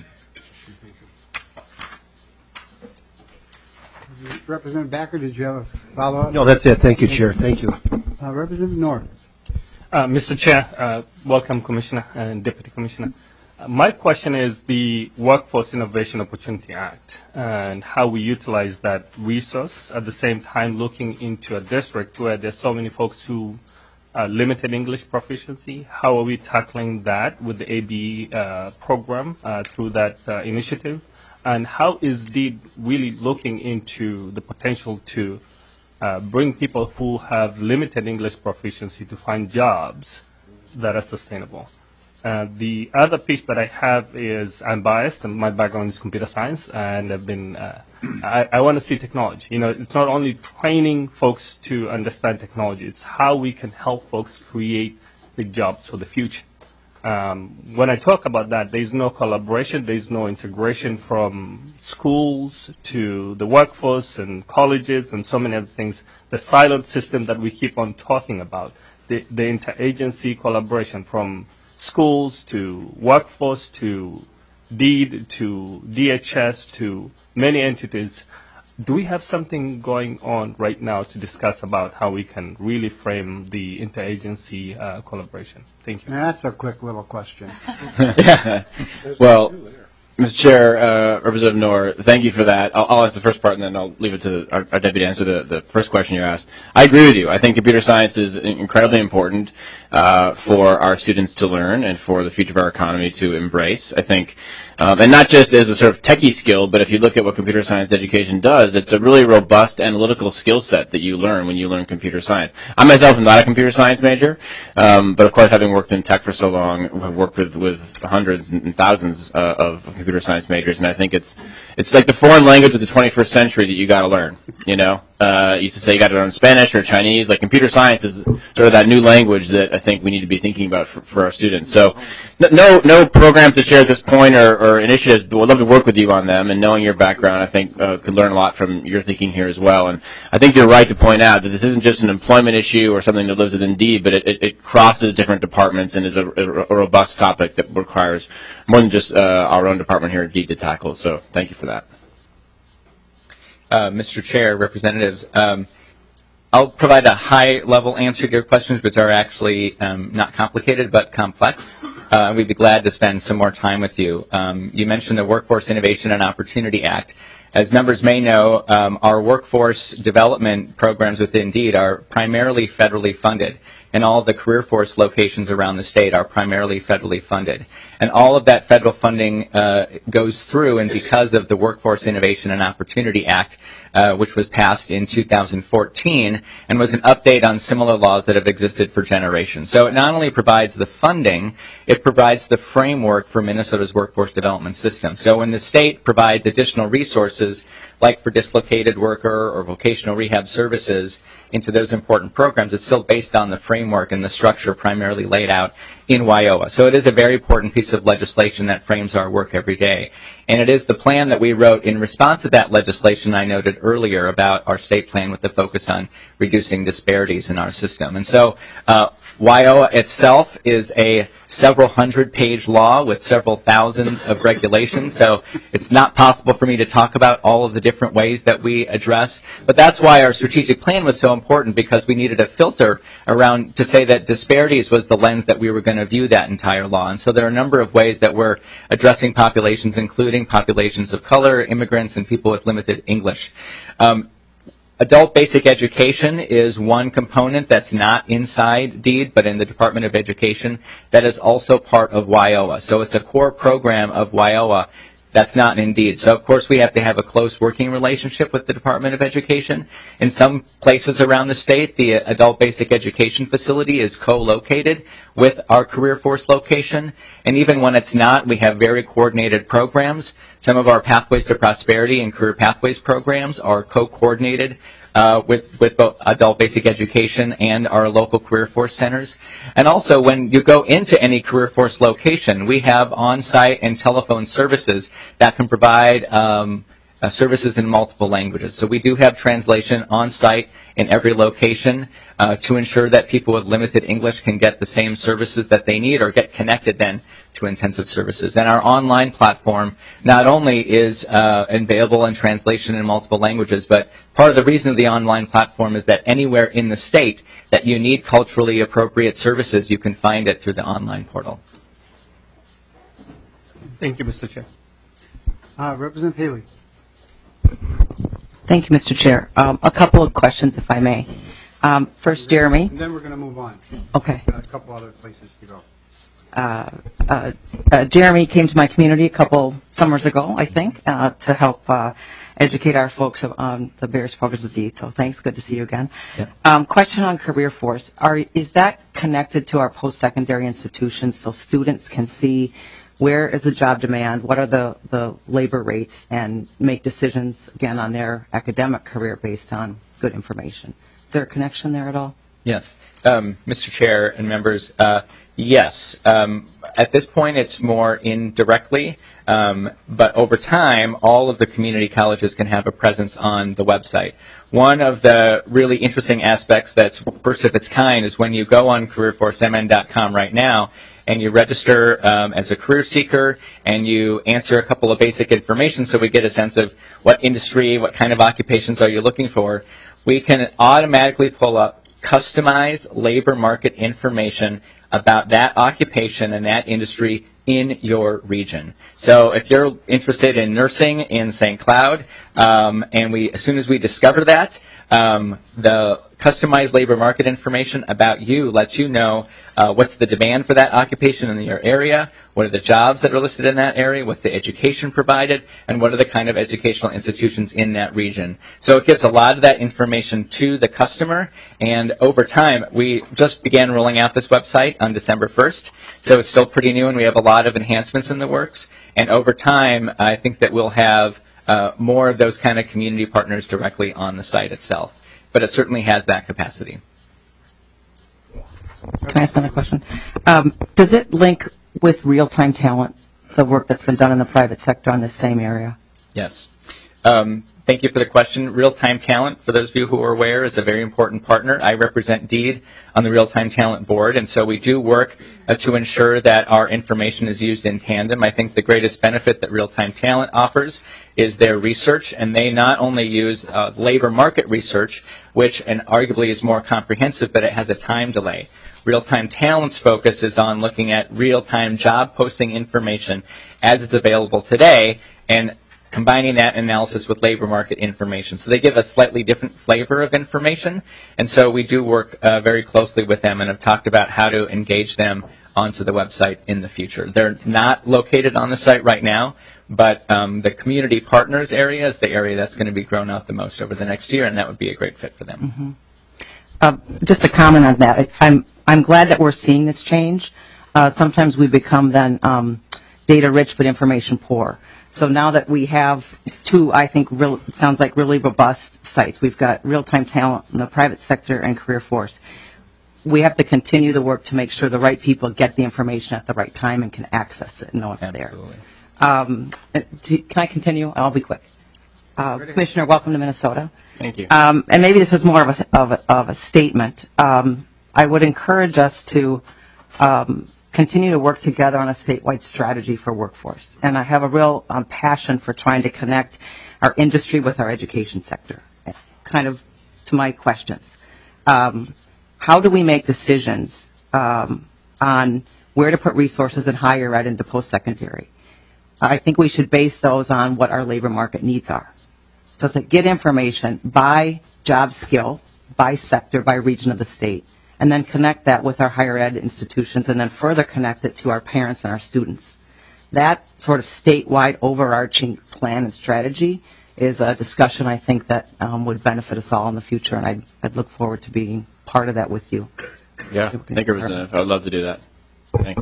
Representative Backer, did you have a follow-up? No, that's it. Thank you, Chair. Thank you. Uh, Representative North. Uh, Mister Chair, uh, welcome, Commissioner and Deputy Commissioner. Uh, my question is the Workforce Innovation Opportunity Act and how we utilize that resource at the same time looking into a district where there's so many folks who are limited English proficiency. How are we tackling that with the A B uh, program uh, through that uh, initiative? And how is DEED really looking into the potential to uh, bring people who have limited English proficiency to find jobs that are sustainable? Uh, the other piece that I have is I'm biased, and my background is computer science, and I've been uh, I, I want to see technology. You know, it's not only training folks to understand technology; it's how we can help folks create the jobs for the future. Um, when I talk about that, there's no collaboration, there's no integration from schools to the workforce and colleges and so many other things. The siloed system that we keep on talking about, the, the interagency collaboration from schools to workforce to DEED to D H S to many entities. Do we have something going on right now to discuss about how we can really frame the interagency uh, collaboration? Thank you. That's a quick little question. Well, Mister Chair, uh, Representative Noor, thank you for that. I'll, I'll ask the first part, and then I'll leave it to our, our deputy to answer the, the first question you asked. I agree with you. I think computer science is incredibly important uh, for our students to learn and for the future of our economy to embrace. I think, um, and not just as a sort of techie skill, but if you look at what computer science education does, it's a really robust analytical skill set that you learn when you learn computer science. I myself am not a computer science major, um, but of course, having worked in tech for so long, I've worked with, with hundreds and thousands uh, of computer computer science majors, and I think it's it's like the foreign language of the twenty-first century that you got to learn. You know, uh, I used to say you got to learn Spanish or Chinese. Like computer science is sort of that new language that I think we need to be thinking about for, for our students. So, no no program to share at this point or, or initiatives, but we'd love to work with you on them. And knowing your background, I think uh, could learn a lot from your thinking here as well. And I think you're right to point out that this isn't just an employment issue or something that lives within DEED, but it, it, it crosses different departments and is a, a, a robust topic that requires more than just uh, our own department here at DEED to tackle. So thank you for that. Uh, Mister Chair, representatives, um, I'll provide a high-level answer to your questions, which are actually um, not complicated but complex. Uh, we'd be glad to spend some more time with you. Um, you mentioned the Workforce Innovation and Opportunity Act. As members may know, um, our workforce development programs within DEED are primarily federally funded, and all of the career force locations around the state are primarily federally funded. And all of that federal funding uh, goes through, and because of the Workforce Innovation and Opportunity Act, uh, which was passed in two thousand fourteen, and was an update on similar laws that have existed for generations. So it not only provides the funding, it provides the framework for Minnesota's workforce development system. So when the state provides additional resources, like for dislocated worker or vocational rehab services, into those important programs, it's still based on the framework and the structure primarily laid out in W I O A. So it is a very important piece of legislation that frames our work every day. And it is the plan that we wrote in response to that legislation I noted earlier about our state plan with the focus on reducing disparities in our system. And so uh, W I O A itself is a several hundred page law with several thousand of regulations. So it's not possible for me to talk about all of the different ways that we address. But that's why our strategic plan was so important, because we needed a filter around to say that disparities was the lens that we were going to view that entire law. And so there are a number of ways that we're addressing populations, including populations of color, immigrants, and people with limited English. Um, adult basic education is one component that's not inside DEED, but in the Department of Education, that is also part of W I O A. So it's a core program of W I O A that's not in DEED. So, of course, we have to have a close working relationship with the Department of Education. In some places around the state, the adult basic education facility is co-located with our career force location. And even when it's not, we have very coordinated programs. Some of our Pathways to Prosperity and Career Pathways programs are co-coordinated Uh, with, with both adult basic education and our local career force centers. And also, when you go into any career force location, we have on-site and telephone services that can provide um, uh, services in multiple languages. So we do have translation on-site in every location uh, to ensure that people with limited English can get the same services that they need or get connected then to intensive services. And our online platform not only is uh, available in translation in multiple languages, but part of the reason of the online platform is that anywhere in the state that you need culturally appropriate services, you can find it through the online portal. Thank you, Mister Chair. Uh, Representative Haley. Thank you, Mister Chair. Um, a couple of questions, if I may. Um, first, Jeremy. And then we're going to move on. Okay. Got a couple other places to go. Uh, uh, uh, Jeremy came to my community a couple summers ago, I think, uh, to help uh, educate our folks on the various programs of DEED. So thanks. Good to see you again. Yeah. Um, question on Career Force. Are, is that connected to our post-secondary institutions so students can see where is the job demand, what are the, the labor rates, and make decisions, again, on their academic career based on good information? Is there a connection there at all? Yes. Um, Mister Chair and members, uh, yes. Um, at this point, it's more indirectly, um, but over time, all of the community colleges can have a presence on the website. One of the really interesting aspects that's first of its kind is when you go on career force m n dot com right now, and you register um, as a career seeker, and you answer a couple of basic information so we get a sense of what industry, what kind of occupations are you looking for, we can automatically pull up customized labor market information about that occupation and that industry in your region. So if you're interested in nursing in Saint Cloud, um, and we, as soon as we discover that, um, the customized labor market information about you lets you know uh, what's the demand for that occupation in your area, what are the jobs that are listed in that area, what's the education provided, and what are the kind of educational institutions in that region. So it gives a lot of that information to the customer, and over time, we just began rolling out this website on December first, so it's still pretty new and we have a lot of enhancements in the works, and over time, I think that we'll have uh, more of those kind of community partners directly on the site itself. But it certainly has that capacity. Can I ask another question? Um, does it link with real-time talent, the work that's been done in the private sector on this same area? Yes. Um, thank you for the question. Real-time talent, for those of you who are aware, is a very important partner. I represent DEED on the Real-Time Talent Board, and so we do work uh, to ensure that our information is used in tandem. I think the greatest benefit that Real-Time Talent offers is their research, and they not only use uh, labor market research, which and arguably is more comprehensive, but it has a time delay. Real-Time Talent's focus is on looking at real-time job posting information as it's available today, and combining that analysis with labor market information. So they give a slightly different flavor of information, and so we do work uh, very closely with them and have talked about how to engage them onto the website in the future. They're not located on the site right now, but um, the community partners area is the area that's going to be grown out the most over the next year, and that would be a great fit for them. Mm-hmm. Uh, just a comment on that. I'm, I'm glad that we're seeing this change. Uh, sometimes we become then um, data rich but information poor. So now that we have two, I think, real, it sounds like really robust sites. We've got real-time talent in the private sector and career force. We have to continue the work to make sure the right people get the information at the right time and can access it and know it's Absolutely. there. Um, do, can I continue? I'll be quick. Uh, Commissioner, welcome to Minnesota. Thank you. Um, and maybe this is more of a, of a, of a statement. Um, I would encourage us to um, continue to work together on a statewide strategy for workforce. And I have a real um, passion for trying to connect our industry with our education sector. Kind of to my questions. Um, how do we make decisions um, on where to put resources in higher ed into post-secondary? I think we should base those on what our labor market needs are. So to get information by job skill by sector, by region of the state, and then connect that with our higher ed institutions, and then further connect it to our parents and our students. That sort of statewide overarching plan and strategy is a discussion I think that um, would benefit us all in the future, and I'd, I'd look forward to being part of that with you. Yeah, thank you, Representative. I would love to do that. Thanks.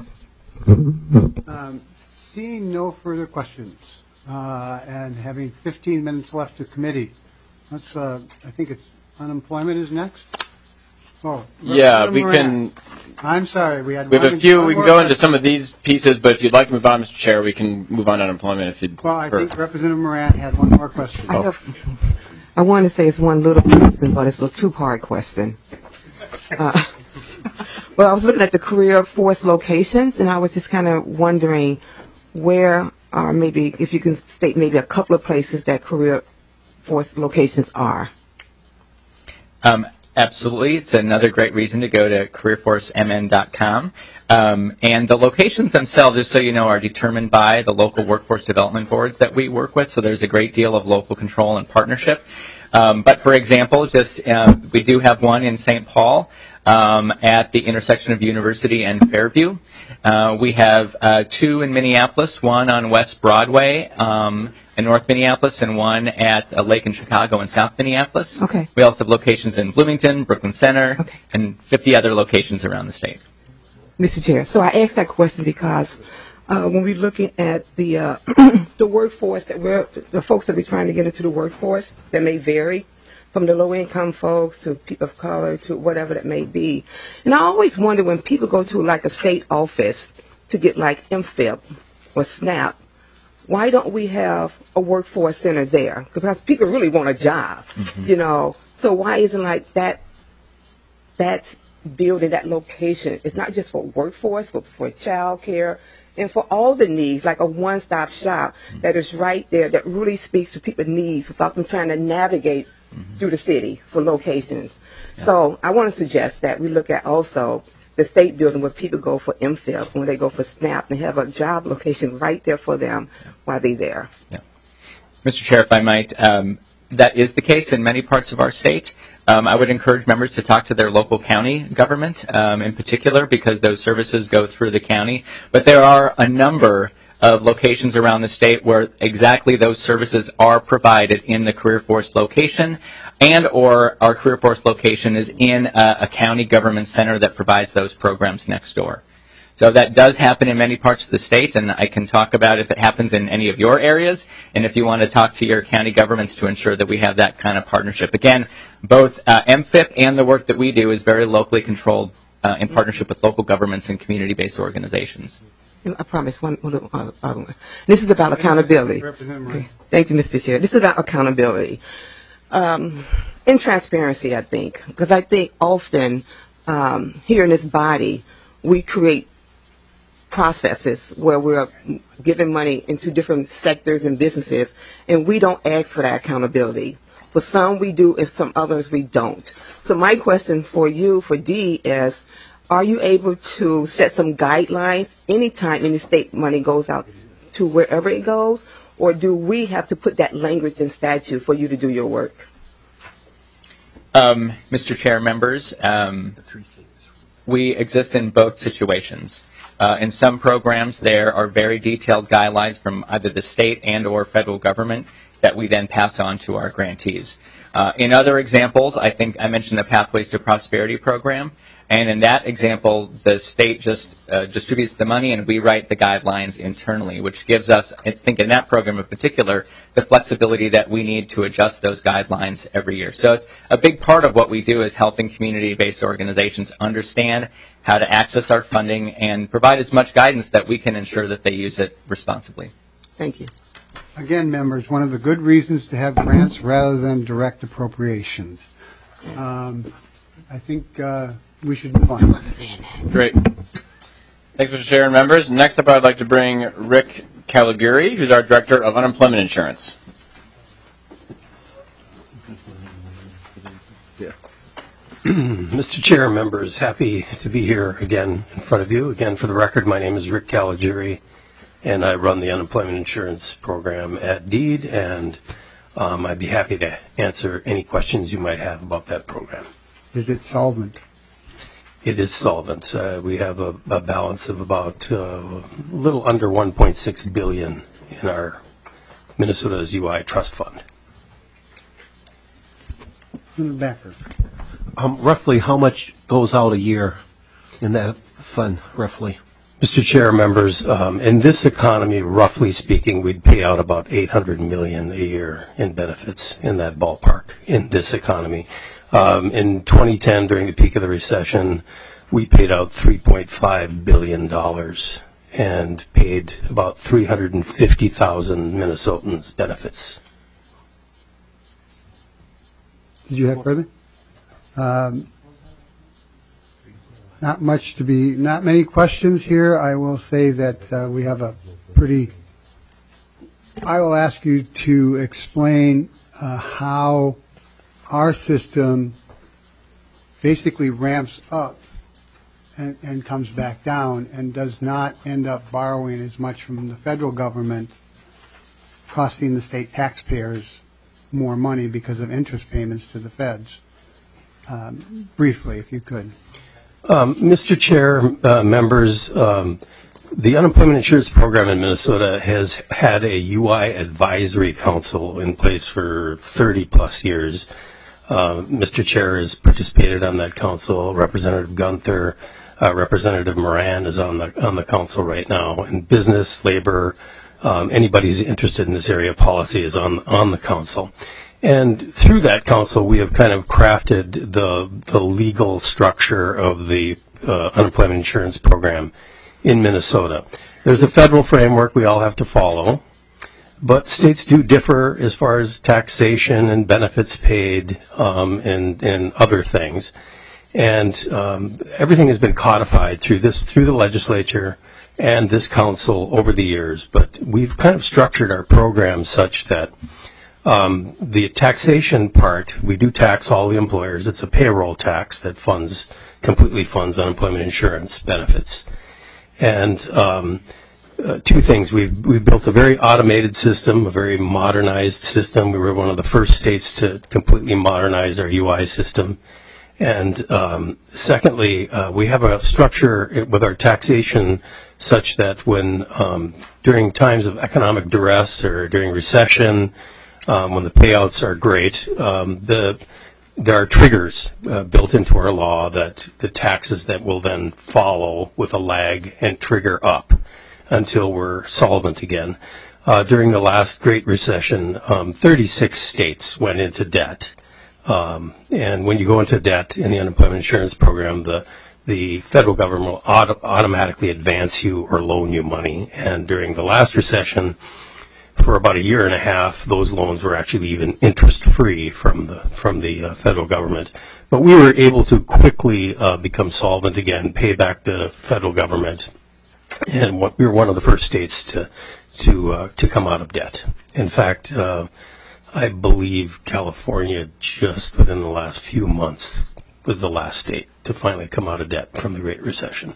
Um, seeing no further questions, uh, and having fifteen minutes left to committee, let's, uh, I think it's unemployment is next. Oh, Yeah, we Moran. can. I'm sorry, we had We have one a few. one We can more go into question. some of these pieces, but if you'd like to move on, Mister Chair, we can move on to unemployment if you'd. Well, I prefer. think Representative Moran had one more question. I have, I want to say it's one little question, but it's a two-part question. Uh, well, I was looking at the career force locations, and I was just kind of wondering where, or maybe if you can state maybe a couple of places that career force locations are. Um, absolutely. It's another great reason to go to career force m n dot com. Um, and the locations themselves, just so you know, are determined by the local workforce development boards that we work with, so there's a great deal of local control and partnership. Um, but for example, just uh, we do have one in Saint Paul um, at the intersection of University and Fairview. Uh, we have uh, two in Minneapolis, one on West Broadway um, in North Minneapolis, and one at a lake in Chicago in South Minneapolis. Okay. We also have locations in Bloomington, Brooklyn Center, Okay. and fifty other locations around the state. Mister Chair, so I asked that question because uh, when we're looking at the uh, the workforce that we're, the folks that we're trying to get into the workforce, that may vary from the low-income folks to people of color to whatever that may be. And I always wonder when people go to like a state office to get like M F I P or SNAP, why don't we have a workforce center there? Because people really want a job, mm-hmm. you know. So why isn't like that that building, that location, it's not just for workforce, but for child care and for all the needs, like a one-stop shop mm-hmm. that is right there that really speaks to people's needs without them trying to navigate mm-hmm. through the city for locations. Yeah. So I want to suggest that we look at also the state building where people go for M F I P, when they go for SNAP, they have a job location right there for them yeah. while they're there. Yeah. Mister Chair, if I might, um, that is the case in many parts of our state. Um, I would encourage members to talk to their local county government um, in particular, because those services go through the county. But there are a number of locations around the state where exactly those services are provided in the career force location, and or our career force location is in a, a county government center that provides those programs next door. So that does happen in many parts of the state, and I can talk about if it happens in any of your areas, and if you want to talk to your county governments to ensure that we have that kind of partnership. Again, both uh, M F I P and the work that we do is very locally controlled uh, in partnership with local governments and community-based organizations. I promise one little uh, other one. This is about accountability. Okay. Thank you, Mister Chair. This is about accountability. Um, and transparency, I think, because I think often um, here in this body, we create processes where we're giving money into different sectors and businesses, and we don't ask for that accountability. For some we do, and some others we don't. So my question for you, for Dee, is are you able to set some guidelines anytime any state money goes out to wherever it goes, or do we have to put that language in statute for you to do your work? Um, Mister Chair, members, um, we exist in both situations. Uh, in some programs, there are very detailed guidelines from either the state and or federal government that we then pass on to our grantees. Uh, in other examples, I think I mentioned the Pathways to Prosperity program, and in that example, the state just uh, distributes the money and we write the guidelines internally, which gives us, I think in that program in particular, the flexibility that we need to adjust those guidelines every year. So it's a big part of what we do is helping community-based organizations understand how to access our funding and provide as much guidance that we can ensure that they use it responsibly. Thank you. Again, members, one of the good reasons to have grants rather than direct appropriations. Um, I think uh, we should move on. Great. Thanks, Mister Chair and members. Next up, I'd like to bring Rick Caliguri, who's our Director of Unemployment Insurance. Mister Chair, members, happy to be here again in front of you. Again, for the record, my name is Rick Caliguri, and I run the unemployment insurance program at Deed, and um, I'd be happy to answer any questions you might have about that program. Is it solvent? It is solvent. Uh, we have a, a balance of about uh, a little under one point six billion dollars in our Minnesota's U I Trust Fund. Senator Backer. Um, roughly how much goes out a year in that fund, roughly? Mister Chair, members, um, in this economy, roughly speaking, we'd pay out about eight hundred million dollars a year in benefits in that ballpark in this economy. Um, in twenty ten, during the peak of the recession, we paid out three point five billion dollars and paid about three hundred fifty thousand Minnesotans benefits. Did you have further? Um, not much to be, not many questions here. I will say that uh, we have a pretty, I will ask you to explain uh, how our system basically ramps up and, and comes back down and does not end up borrowing as much from the federal government, costing the state taxpayers more money because of interest payments to the feds. Um, briefly, if you could. Um, Mister Chair, uh, members, um, the Unemployment Insurance Program in Minnesota has had a U I Advisory Council in place for thirty plus years. Uh, Mister Chair has participated on that council. Representative Gunther, uh, Representative Moran is on the on the council right now. And business, labor, um, anybody who's interested in this area of policy is on on the council. And through that council, we have kind of crafted the the legal structure of the uh, unemployment insurance program in Minnesota. There's a federal framework we all have to follow. But states do differ as far as taxation and benefits paid um, and, and other things. And um, everything has been codified through this, through the legislature and this council over the years. But we've kind of structured our program such that um, the taxation part, we do tax all the employers. It's a payroll tax that funds, completely funds unemployment insurance benefits. And um, Uh, two things. We've, we've built a very automated system, a very modernized system. We were one of the first states to completely modernize our U I system. And um, secondly, uh, we have a structure with our taxation such that when um, during times of economic duress or during recession, um, when the payouts are great, um, the there are triggers uh, built into our law that the taxes that will then follow with a lag and trigger up until we're solvent again. Uh, during the last Great Recession, um, thirty-six states went into debt. Um, and when you go into debt in the unemployment insurance program, the the federal government will auto- automatically advance you or loan you money. And during the last recession, for about a year and a half, those loans were actually even interest-free from the from the uh, federal government. But we were able to quickly uh, become solvent again, pay back the federal government. And what, we were one of the first states to to uh, to come out of debt. In fact, uh, I believe California, just within the last few months, was the last state to finally come out of debt from the Great Recession.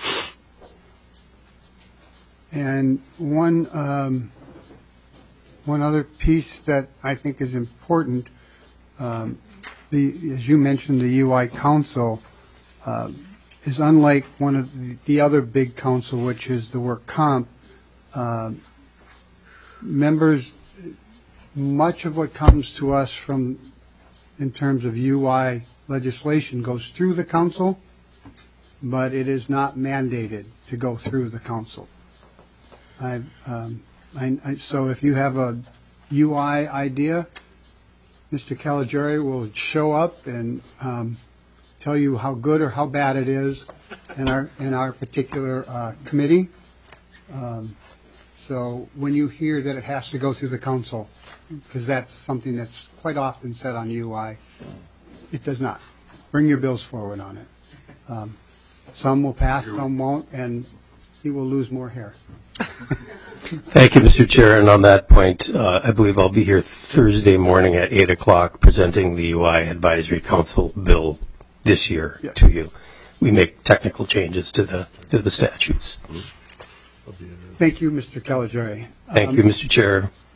And one um, one other piece that I think is important, um, the as you mentioned, the U I Council. Uh, is unlike one of the, the other big council, which is the work comp. Uh, members, much of what comes to us from, in terms of U I legislation, goes through the council, but it is not mandated to go through the council. I, um, I, I, so if you have a U I idea, Mister Caligiuri will show up and um, tell you how good or how bad it is in our in our particular uh, committee. Um, so when you hear that it has to go through the council, because that's something that's quite often said on U I, it does not. Bring your bills forward on it. Um, some will pass, some won't, and he will lose more hair. Thank you, Mister Chair. And on that point, uh, I believe I'll be here Thursday morning at eight o'clock presenting the U I Advisory Council bill this year yeah. to you. We make technical changes to the to the statutes. Thank you, Mister Caligiuri. Thank um, you, Mister Chair.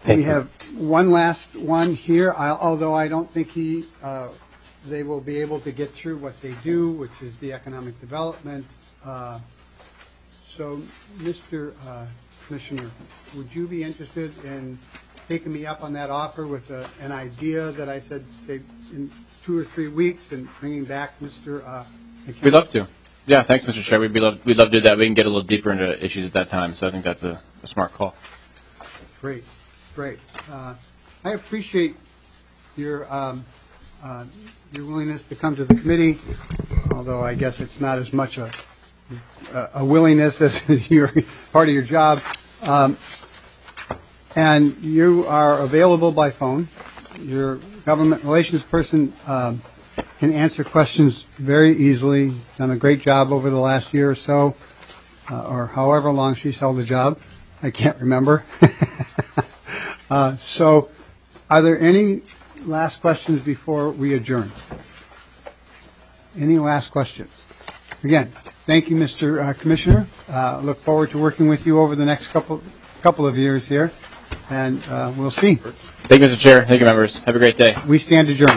Thank we you. have one last one here, I- although I don't think he, uh, they will be able to get through what they do, which is the economic development. Uh, So, Mister uh, Commissioner, would you be interested in taking me up on that offer with a- an idea that I said, say, in two or three weeks, and bringing back Mister uh, McKenna? We'd love to. Yeah, thanks, Mister Chair. We'd be love, we'd love to do that. We can get a little deeper into issues at that time, so I think that's a, a smart call. Great, great. Uh, I appreciate your your uh, your willingness to come to the committee, although I guess it's not as much a a willingness as your part of your job. Um, and you are available by phone. Your government relations person um, can answer questions very easily. Done a great job over the last year or so, uh, or however long she's held the job. I can't remember. uh, so, are there any last questions before we adjourn? Any last questions? Again, thank you, Mister Uh, Commissioner. Uh, look forward to working with you over the next couple couple of years here, and uh, we'll see. Thank you, Mister Chair. Thank you, members. Have a great day. We stand adjourned.